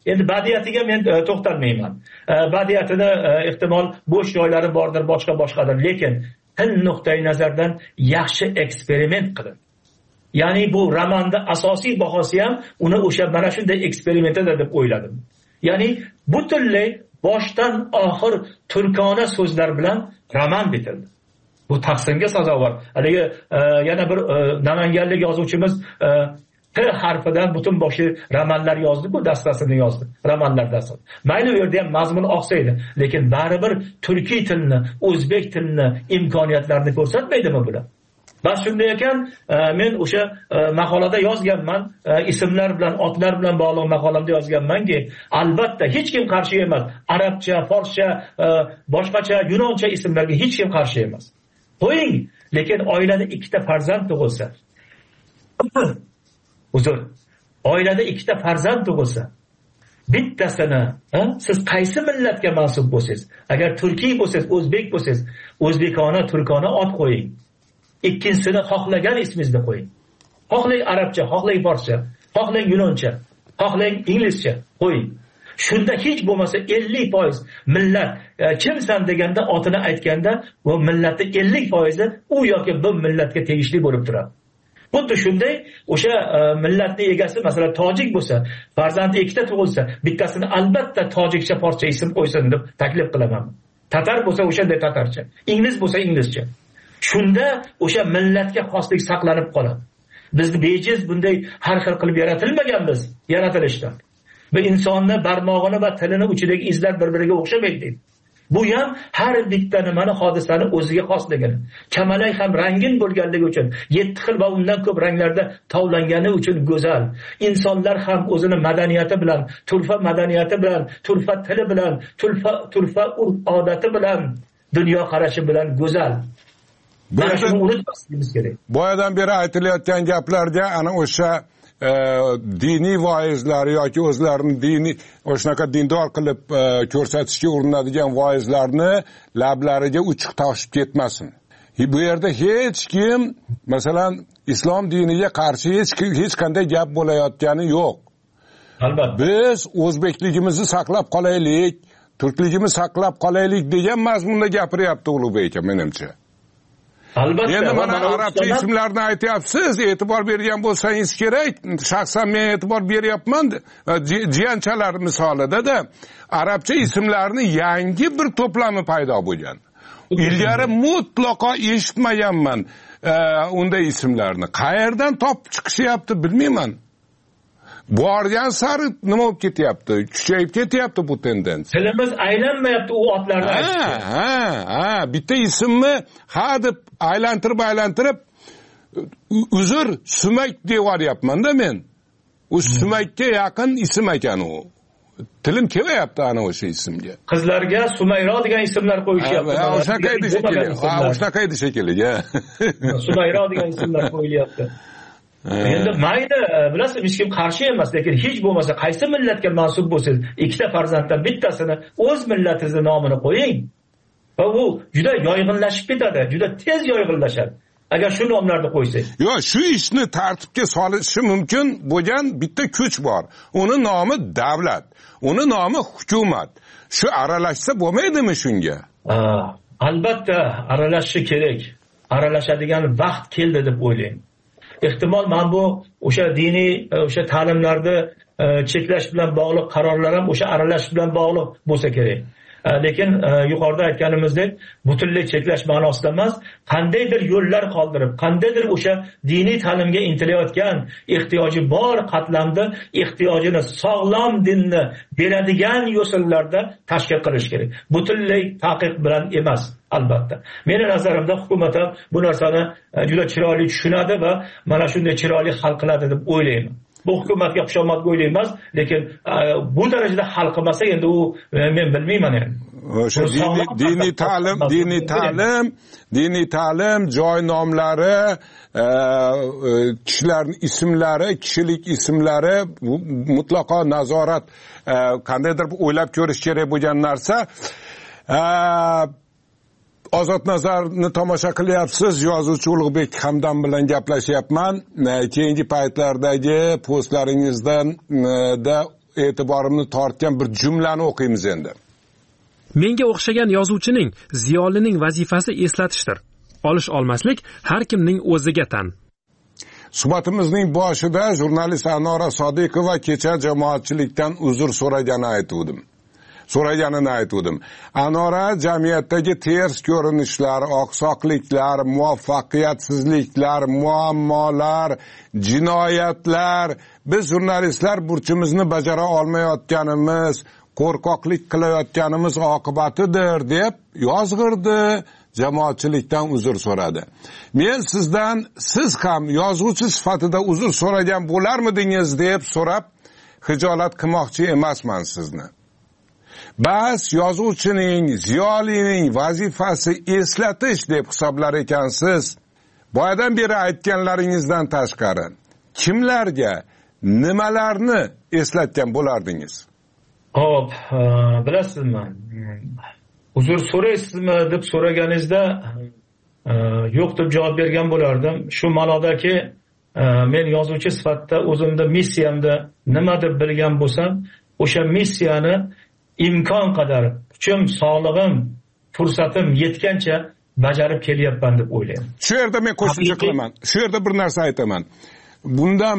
endi badiatiga men e, to'xtalmayman. E, badiatini e, ehtimol bo'sh joylari bordir, boshqa boshqadir, lekin til nuqtai nazardan yaxshi eksperiment qilin. Ya'ni bu romanda asosiy bahosi ham uni o'sha mana shunday eksperimentda deb o'yladim. Ya'ni butunlay boshdan oxir turkona so'zlar bilan roman bitildi. Bu tahsinga sazovor. Haligi e, yana bir e, namanganlik yozuvchimiz e, T harfidan butun boshi romanlar yozdi-ku, dastasini yozdi. Romanlar dastasi. Mayli u yerda ham mazmun oqsaydi, lekin baribir turkiy tilni, o'zbek tilni imkoniyatlarini ko'rsatmaydimi bular? Bas shunday ekan, e, men o'sha e, maqolada yozganman, e, ismlar bilan, otlar bilan bog'liq maqolamda yozganmanki, albatta hech kim qarshi emas. Arabcha, forscha, e, boshqacha, yunoncha ismlarga hech kim qarshi emas. Qo'ying, lekin oilada ikkita farzand tug'ilsa, uzr, oilada ikkita farzand tug'ilsa, bittasini, ha, siz qaysi millatga mansub bo'lsangiz, agar turkiy bo'lsangiz, o'zbek bo'lsangiz, o'zbekona, turkona ot qo'ying. Ikkinchisini xohlagan ismingizni qo'ying. Xohlang arabcha, xohlang forscha, xohlang yunoncha, xohlang inglizcha qo'ying. Shunda hech bo'lmasa ellik foiz millat e, kimsan deganda otini aytganda bu millatning ellik foizi u yoki bu millatga tegishli bo'lib turadi. Xuddi shunday o'sha e, millatning egasi masalan tojik bo'lsa, farzandi ikkita tug'ilsa, bittasini albatta tojikcha, forscha ism qo'ysin deb taklif qilaman. Tatar bo'lsa o'shanday tatarcha, ingliz bo'lsa inglizcha. Shunda o'sha millatga xoslik saqlanib qoladi. Bizni bejiz bunday har xil qilib yaratilmaganmiz, yaratilishdan. Bu insonni barmog'ini va tilini uchidagi izlar bir-biriga o'xshamaydi. Bu ham har bitta nimani hodisani o'ziga xosligini. Kamalak ham rangin bo'lganligi uchun, yetti xil va undan ko'p ranglarda tovlangani uchun go'zal. Insonlar ham o'zini madaniyati bilan, turfa madaniyati bilan, turfa tili bilan, turfa turfa urf odati bilan, dunyo qarashi bilan go'zal. Mana shuni unutmasligimiz kerak. Boyadan beri aytilayotgan gaplarga ana o'sha e, diniy voizlar yoki o'zlarini diniy o'shanaqa dindor qilib e, ko'rsatishga urinadigan voizlarni lablariga uchiq toshib ketmasin. Bu yerda hech kim masalan islom diniga qarshi hech hech qanday gap bo'layotgani yo'q. Albatta. Biz o'zbekligimizni saqlab qolaylik, turkligimizni saqlab qolaylik degan mazmunda gapiryapti Ulug'bek aka menimcha. Albatta. Endi mana arabcha ismlarni aytyapsiz, e'tibor bergan bo'lsangiz kerak. Shaxsan men e'tibor beryapman. Jiyanchalar misolida-da arabcha ismlarni yangi bir to'plami paydo bo'lgan. Ilgari mutlaqo eshitmaganman unday ismlarni. Qayerdan topib chiqishyapti bilmayman. Borgan sari nima bo'lib ketyapti? Kuchayib ketyapti bu tendensiya. Tilimiz aylanmayapti u otlarni aytishga. Ha, ha, bitta ismni ha deb aylantirib aylantirib uzr sumak deyoryapman-da men. U sumakka yaqin ism ekan u. Tilim kelyapti ana o'sha ismga. Qizlarga Sumayro degan ismlar qo'yishyapti. Ha, o'shanaqa edi shekilli. Ha, o'shanaqa edi shekilli. Sumayro degan ismlar qo'yilyapti. Endi mayli, bilasiz, hech kim qarshi emas, lekin hech bo'lmasa qaysi millatga mansub bo'lsangiz, ikkita farzanddan bittasini o'z millatingizning nomini qo'ying. Va bu juda yoyg'inlashib ketadi, juda tez yoyg'inlashadi. Agar shu nomlarni qo'ysangiz. Yo'q, shu ishni tartibga solishi mumkin bo'lgan bitta kuch bor. Uni nomi davlat, uni nomi hukumat. Shu aralashsa bo'lmaydimi shunga? Albatta, aralashishi kerak. Aralashadigan vaqt keldi deb o'ylayman. Ehtimol men bu o'sha diniy o'sha ta'limlarni cheklash bilan bog'liq qarorlar ham o'sha aralash bilan bog'liq bo'lsa kerak. Lekin yuqorida aytganimizdek, butunlay cheklash ma'nosida emas, qandaydir yo'llar qoldirib, qandaydir o'sha diniy ta'limga intilayotgan, ehtiyoji bor qatlamda ehtiyojini sog'lom dinni beradigan yo'sinlarda tashkil qilish kerak. Butunlay taqiq bilan emas. Albatta. Meni nazarimda hukumat ham bu narsani juda chiroyli tushunadi va mana shunday chiroyli hal qiladi deb o'ylayman. Bu hukumatga xushomad emas, lekin bu darajada hal qilmasa endi u men bilmayman endi. O'sha diniy ta'lim, diniy ta'lim, diniy ta'lim, joy nomlari, kishilarning ismlari, kishilik ismlari mutlaqo nazorat qandaydir o'ylab ko'rish kerak bo'lgan narsa. Ozod Nazarni tomosha qilyapsiz. Yozuvchi Ulug'bek Hamdam bilan gaplashyapman. Keyingi paytlardagi postlaringizdan da e'tiborimni tortgan bir jumlani o'qiymiz endi. Menga o'xshagan yozuvchining, ziyolining vazifasi eslatishdir. Olish olmaslik har kimning o'ziga tan. Suhbatimizning boshida jurnalist Anora Sodiqova kecha jamoatchilikdan uzr so'ragani aytdim. So'raganini aytdim. Anora jamiyatdagi ters ko'rinishlar, oqsoqliklar, muvaffaqiyatsizliklar, muammolar, jinoyatlar, biz jurnalistlar burchimizni bajara olmayotganimiz, qo'rqoqlik qilayotganimiz oqibatidir deb yozg'irdi, jamoatchilikdan uzr so'radi. Men sizdan siz ham yozuvchi sifatida uzr so'ragan bo'larmidingiz deb so'rab hijolat qilmoqchi emasman sizni. Bas yozuvchining, ziyolining vazifasi eslatish deb hisoblar ekansiz. Boyadan beri aytganlaringizdan tashqari kimlarga, nimalarni eslatgan bo'lardingiz? Hop, bilasizmi? Uzr so'raysizmi deb so'raganingizda yo'q deb javob bergan bo'lardim. Shu ma'nodaki men yozuvchi sifatida o'zimda missiyamda nima deb bilgan bo'lsam, o'sha missiyani imkon qadar kuchim, sog'lig'im, fursatim yetgancha bajarib kelyapman deb o'ylayman. Shu yerda men qo'shimcha qilaman. Shu yerda bir narsa aytaman. Bundan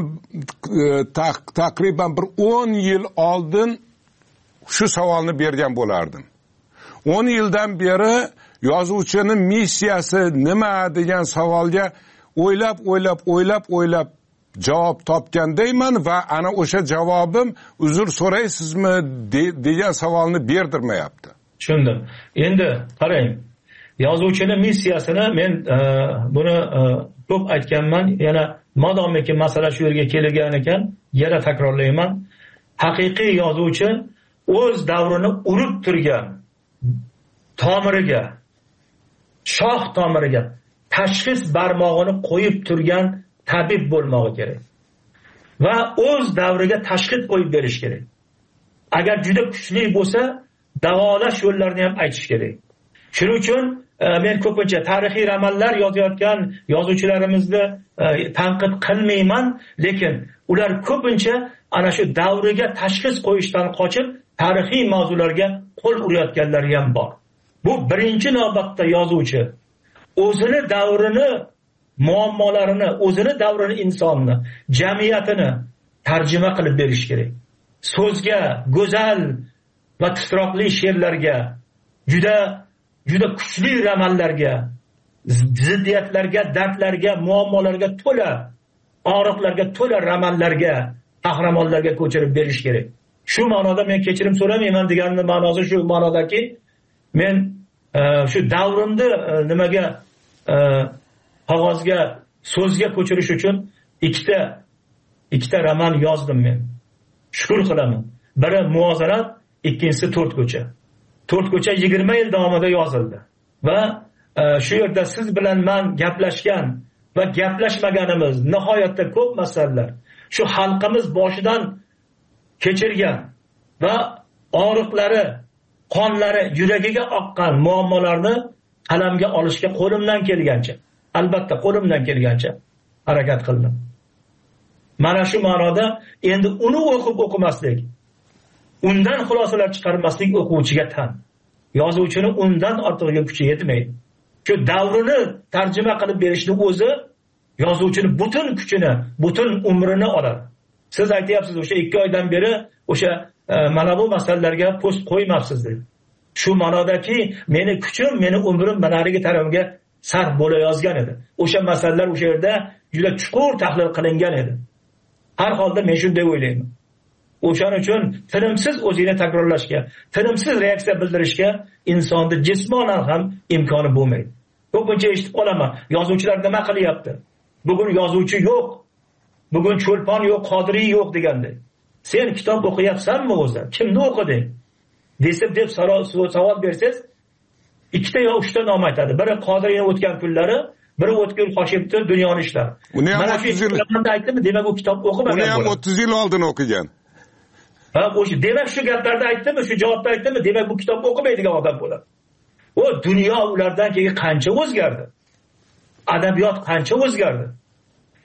taqriban bir o'n yil oldin shu savolni bergan bo'lardim. o'n yildan beri yozuvchining missiyasi nima degan savolga o'ylab, o'ylab, o'ylab, o'ylab javob topgandayman va ana o'sha javobim uzr so'raysizmi degan savolni berdirmayapti. Tushundim. Endi qarang, yozuvchining missiyasini men buni ko'p aytganman, yana modomiki masala shu yerga kelgan ekan, yana takrorlayman. Haqiqiy yozuvchi o'z davrini urib turgan tomiriga, shoh tomiriga tashxis barmog'ini qo'yib turgan tabib bo'lmoqi kerak. Va o'z davriga tashxis qo'yib berish kerak. Agar juda kuchli bo'lsa, davolash yo'llarini ham aytish kerak. Shuning uchun men ko'pincha tarixiy romanlar yozayotgan yozuvchilarimizni tanqid qilmayman, lekin ular ko'pincha ana shu davriga tashxis qo'yishdan qochib, tarixiy mavzularga qo'l urayotganlari ham bor. Bu birinchi navbatda yozuvchi o'zini davrini, muammolarini, o'zini davrini, insonni, jamiyatini tarjima qilib berish kerak. So'zga, go'zal va titroqli she'rlarga, juda juda kuchli romanlarga, ziddiyatlarga, dardlarga, muammolarga to'la, og'riqlarga to'la romanlarga, qahramonlarga ko'chirib berish kerak. Shu ma'noda men kechirim so'ramayman deganning ma'nosi shu ma'nodaki, men shu davrimni nimaga qog'ozga, so'zga ko'chirish uchun ikkita ikkita roman yozdim men. Shukr qilaman. Biri Muvozanat, ikkinchisi To'rt ko'cha. To'rt ko'cha yigirma yil davomida yozildi. Va shu yerda siz bilan men gaplashgan va gaplashmaganimiz nihoyatda ko'p masalalar, shu xalqimiz boshidan kechirgan va og'riqlari, qonlari yuragiga oqqan muammolarni qalamga olishga qo'limdan kelgancha, albatta qo'limdan kelgancha harakat qildim. Mana shu ma'noda endi uni o'qib o'qimaslik, undan xulosalar chiqarmaslik o'quvchiga tan. Yozuvchini undan ortig'iga kuchi yetmaydi. Shu davrini tarjima qilib berishni o'zi yozuvchini butun kuchini, butun umrini oladi. Siz aytyapsiz, o'sha ikki oydan beri o'sha mana bu masalalarga post qo'ymabsiz deb. Shu ma'nodaki, meni kuchim, meni umrim manarigi tarafga sarf bo'layozgan edi. O'sha masalalar o'sha yerda juda chuqur tahlil qilingan edi. Har holda men shunday o'ylayman. O'shaning uchun tinimsiz o'zini takrorlashga, tinimsiz reaksiya bildirishga insonning jismonan ham imkoni bo'lmaydi. Ko'pincha eshitib qolaman, yozuvchilar nima qilyapti? Bugun yozuvchi yo'q. Bugun cho'lpon yo'q, qodiriy yo'q deganda. Sen kitob o'qiyapsanmi o'zi? Kimni o'qiding? Desib deb savol bersangiz, ikkita yo uchta nom aytadi. Biri qodiriyni o'tgan kunlari, biri o'tkul Hoshimni dunyoni ishlar. Mana shu ikkita aytdimi, demak u kitob o'qimagan. Uni ham o'ttiz yil oldin o'qigan. Ha, o'sha demak shu gaplarni aytdimi, shu javobni aytdimi, demak bu kitob o'qimaydigan odam bo'ladi. O dunyo ulardan keyin qancha o'zgardi? Adabiyot qancha o'zgardi?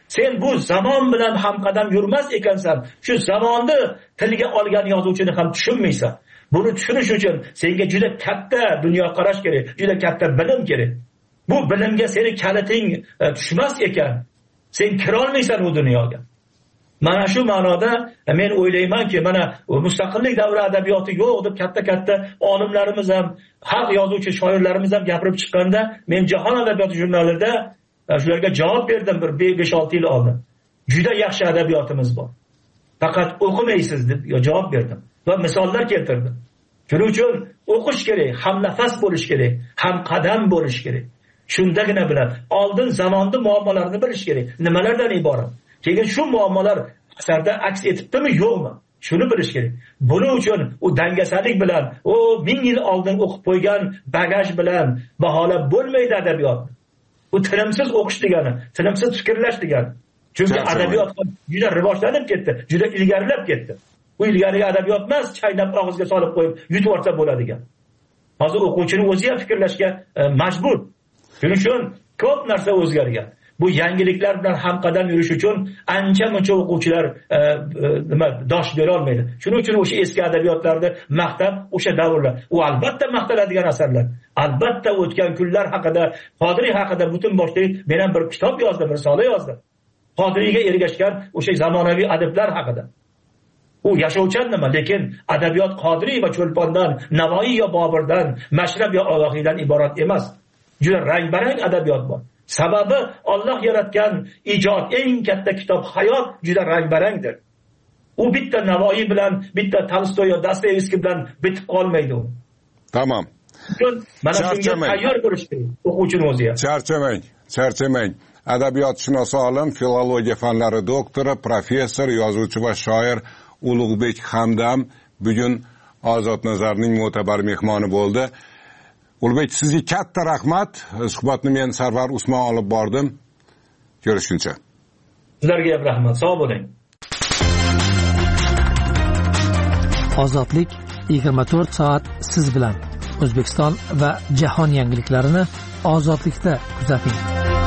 sen bu zamon bilan hamqadam yurmas ekansan, shu zamonni tilga olgan yozuvchini ham tushunmaysan. Buni tushunish uchun senga juda katta dunyoqarash kerak, juda katta bilim kerak. Bu bilimga seni kaliting tushmas ekan, sen kira olmaysan u dunyoga. Mana shu ma'noda men o'ylaymanki, mana mustaqillik davri adabiyoti yo'q deb katta-katta olimlarimiz ham, xalq yozuvchi shoirlarimiz ham gapirib chiqqanda, men jahon adabiyoti jurnalida shularga javob berdim bir besh olti yil oldin. Juda yaxshi adabiyotimiz bor. Faqat o'qimaysiz deb javob berdim va misollar keltirdim. Shuning uchun o'qish kerak, ham nafas bo'lish kerak, ham qadam bo'lish kerak. Shundagina bilan oldin zamonni muammolarini bilish kerak. Nimalardan iborat? Keyin shu muammolar asarda aks etibdimi, yo'qmi? Shuni bilish kerak. Buning uchun u dangasalik bilan, o ming yil oldin o'qib qo'ygan bagaj bilan baholab bo'lmaydi adabiyotni. Bu tinimsiz o'qish degani, tinimsiz fikrlash degani. Chunki adabiyot juda rivojlanib ketdi, juda ilgarilab ketdi. Bu ilgari adabiyot emas, chaynab og'izga solib qo'yib yutib olsa bo'ladigan. Hozir o'quvchini o'zi ham fikrlashga e, majbur. Shuning uchun ko'p narsa o'zgargan. Bu yangiliklar bilan hamqadam yurish uchun ancha-muncha o'quvchilar e, e, nima dosh bera olmaydi. Shuning uchun o'sha eski adabiyotlarni maqtab, o'sha davrlar, u albatta maqtaladigan asarlar. Albatta o'tgan kunlar haqida, Qodiriy haqida butun boshli men ham bir kitob yozdim, risola yozdim. Qodiriyga ergashgan o'sha zamonaviy adiblar haqida. U yashovchan nima, lekin adabiyot Qodiriy va Cho'lpondan, Navoiy yo Boburdan, Mashrab yo Alohiydan iborat emas. Juda rang-barang adabiyot bor. Sababi Alloh yaratgan ijod, eng katta kitob hayot juda rang-barangdir. U bitta Navoiy bilan, bitta Tolstoy yo Dostoyevskiy bilan bitib qolmaydi u. Tamam. Mana shunga tayyor bo'lish kerak o'quvchini o'zi ham. Charchamang, charchamang. Adabiyotshinosi olim, filologiya fanlari doktori, professor, yozuvchi va shoir Ulug'bek Hamdam bugun Ozod Nazarning mo'tabar mehmoni bo'ldi. Ulug'bek, sizga katta rahmat. Suhbatni men Sarvar Usmon olib bordim. Ko'rishguncha. Sizlarga ham rahmat. Sog' bo'ling. Ozodlik yigirma to'rt soat siz bilan. O'zbekiston va jahon yangiliklarini ozodlikda kuzating.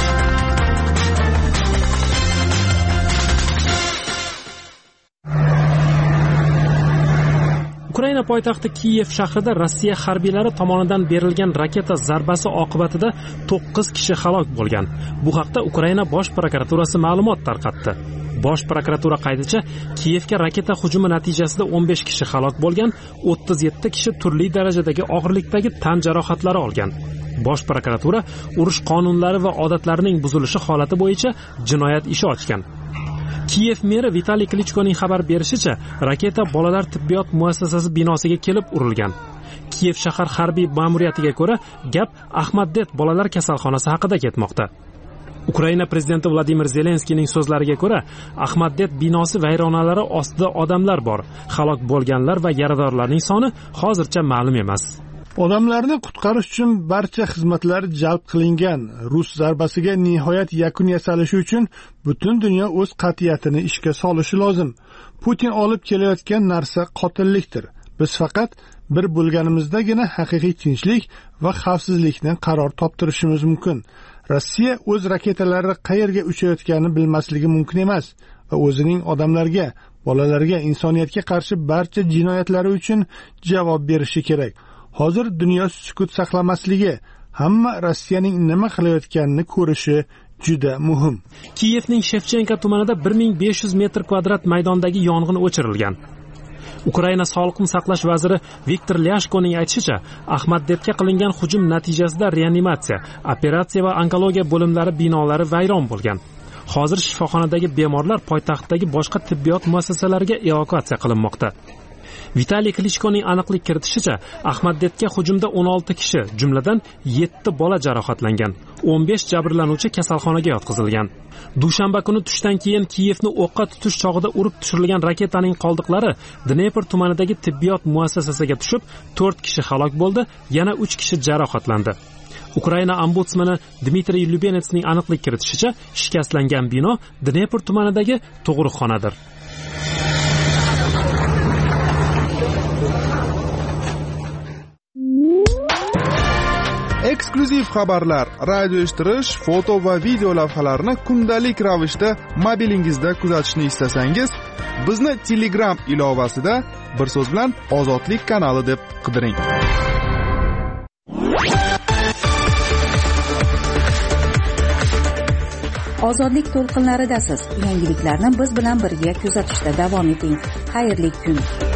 Ukraina poytaxti Kiyev shahrida Rossiya harbiylari tomonidan berilgan raketa zarbasi oqibatida to'qqiz kishi halok bo'lgan. Bu haqda Ukraina bosh prokuraturasi ma'lumot tarqatdi. Bosh prokuratura qayticha, Kiyevga raketa hujumi natijasida o'n besh kishi halok bo'lgan, o'ttiz yetti kishi turli darajadagi og'irlikdagi tan jarohatlari olgan. Bosh prokuratura urush qonunlari va odatlarining buzilishi holati bo'yicha jinoyat ishi ochgan. Kiyev meri Vitaliy Klichkoning xabar berishicha, raketa bolalar tibbiyot muassasasi binosiga kelib urilgan. Kiyev shahar harbiy ma'muriyatiga ko'ra, gap Ahmaddet bolalar kasalxonasi haqida ketmoqda. Ukraina prezidenti Vladimir Zelenskiyning so'zlariga ko'ra, Ahmaddet binosi vayronalari ostida odamlar bor. Halok bo'lganlar va yaradorlarning soni hozircha ma'lum emas. Odamlarni qutqarish uchun barcha xizmatlar jalb qilingan. Rus zarbasiga nihoyat yakun yasalishi uchun butun dunyo o'z qat'iyatini ishga solishi lozim. Putin olib kelayotgan narsa qotillikdir. Biz faqat bir bo'lganimizdagina haqiqiy tinchlik va xavfsizlikni qaror toptirishimiz mumkin. Rossiya o'z raketalari qayerga uchayotganini bilmasligi mumkin emas va o'zining odamlarga, bolalarga, insoniyatga qarshi barcha jinoyatlari uchun javob berishi kerak. Hozir dunyo sukut saqlamasligi, hamma Rossiyaning nima qilayotganini ko'rishi juda muhim. Kiyevning Shevchenko tumanida bir ming besh yuz metr kvadrat maydondagi yong'in o'chirilgan. Ukraina sog'liqni saqlash vaziri Viktor Lyashkoning aytishicha, Ahmaddetga qilingan hujum natijasida reanimatsiya, operatsiya va onkologiya bo'limlari binolari vayron bo'lgan. Hozir shifoxonadagi bemorlar poytaxtdagi boshqa tibbiyot muassasalariga evakuatsiya qilinmoqda. Vitaliy Klichkoning aniqlik kiritishicha, Ahmaddetga hujumda o'n olti kishi, jumladan yetti bola jarohatlangan. o'n besh jabrlanuvchi kasalxonaga yotqizilgan. Dushanba kuni tushdan keyin Kiyevni o'qqa tutish chog'ida urib tushirilgan raketaning qoldiqlari Dnepr tumanidagi tibbiyot muassasasiga tushib, to'rt kishi halok bo'ldi, yana uch kishi jarohatlandi. Ukraina ombudsmani Dmitriy Lyubenetsning aniqlik kiritishicha, shikastlangan bino Dnepr tumanidagi tug'ruqxonadir. eksklyuziv xabarlar, radio eshittirish, foto va video lavhalarni kundalik ravishda mobilingizda kuzatishni istasangiz, bizni Telegram ilovasida bir so'z bilan Ozodlik kanali deb qidiring. Ozodlik to'lqinlaridasiz. Yangiliklarni biz bilan birga kuzatishda davom eting. Xayrli kun.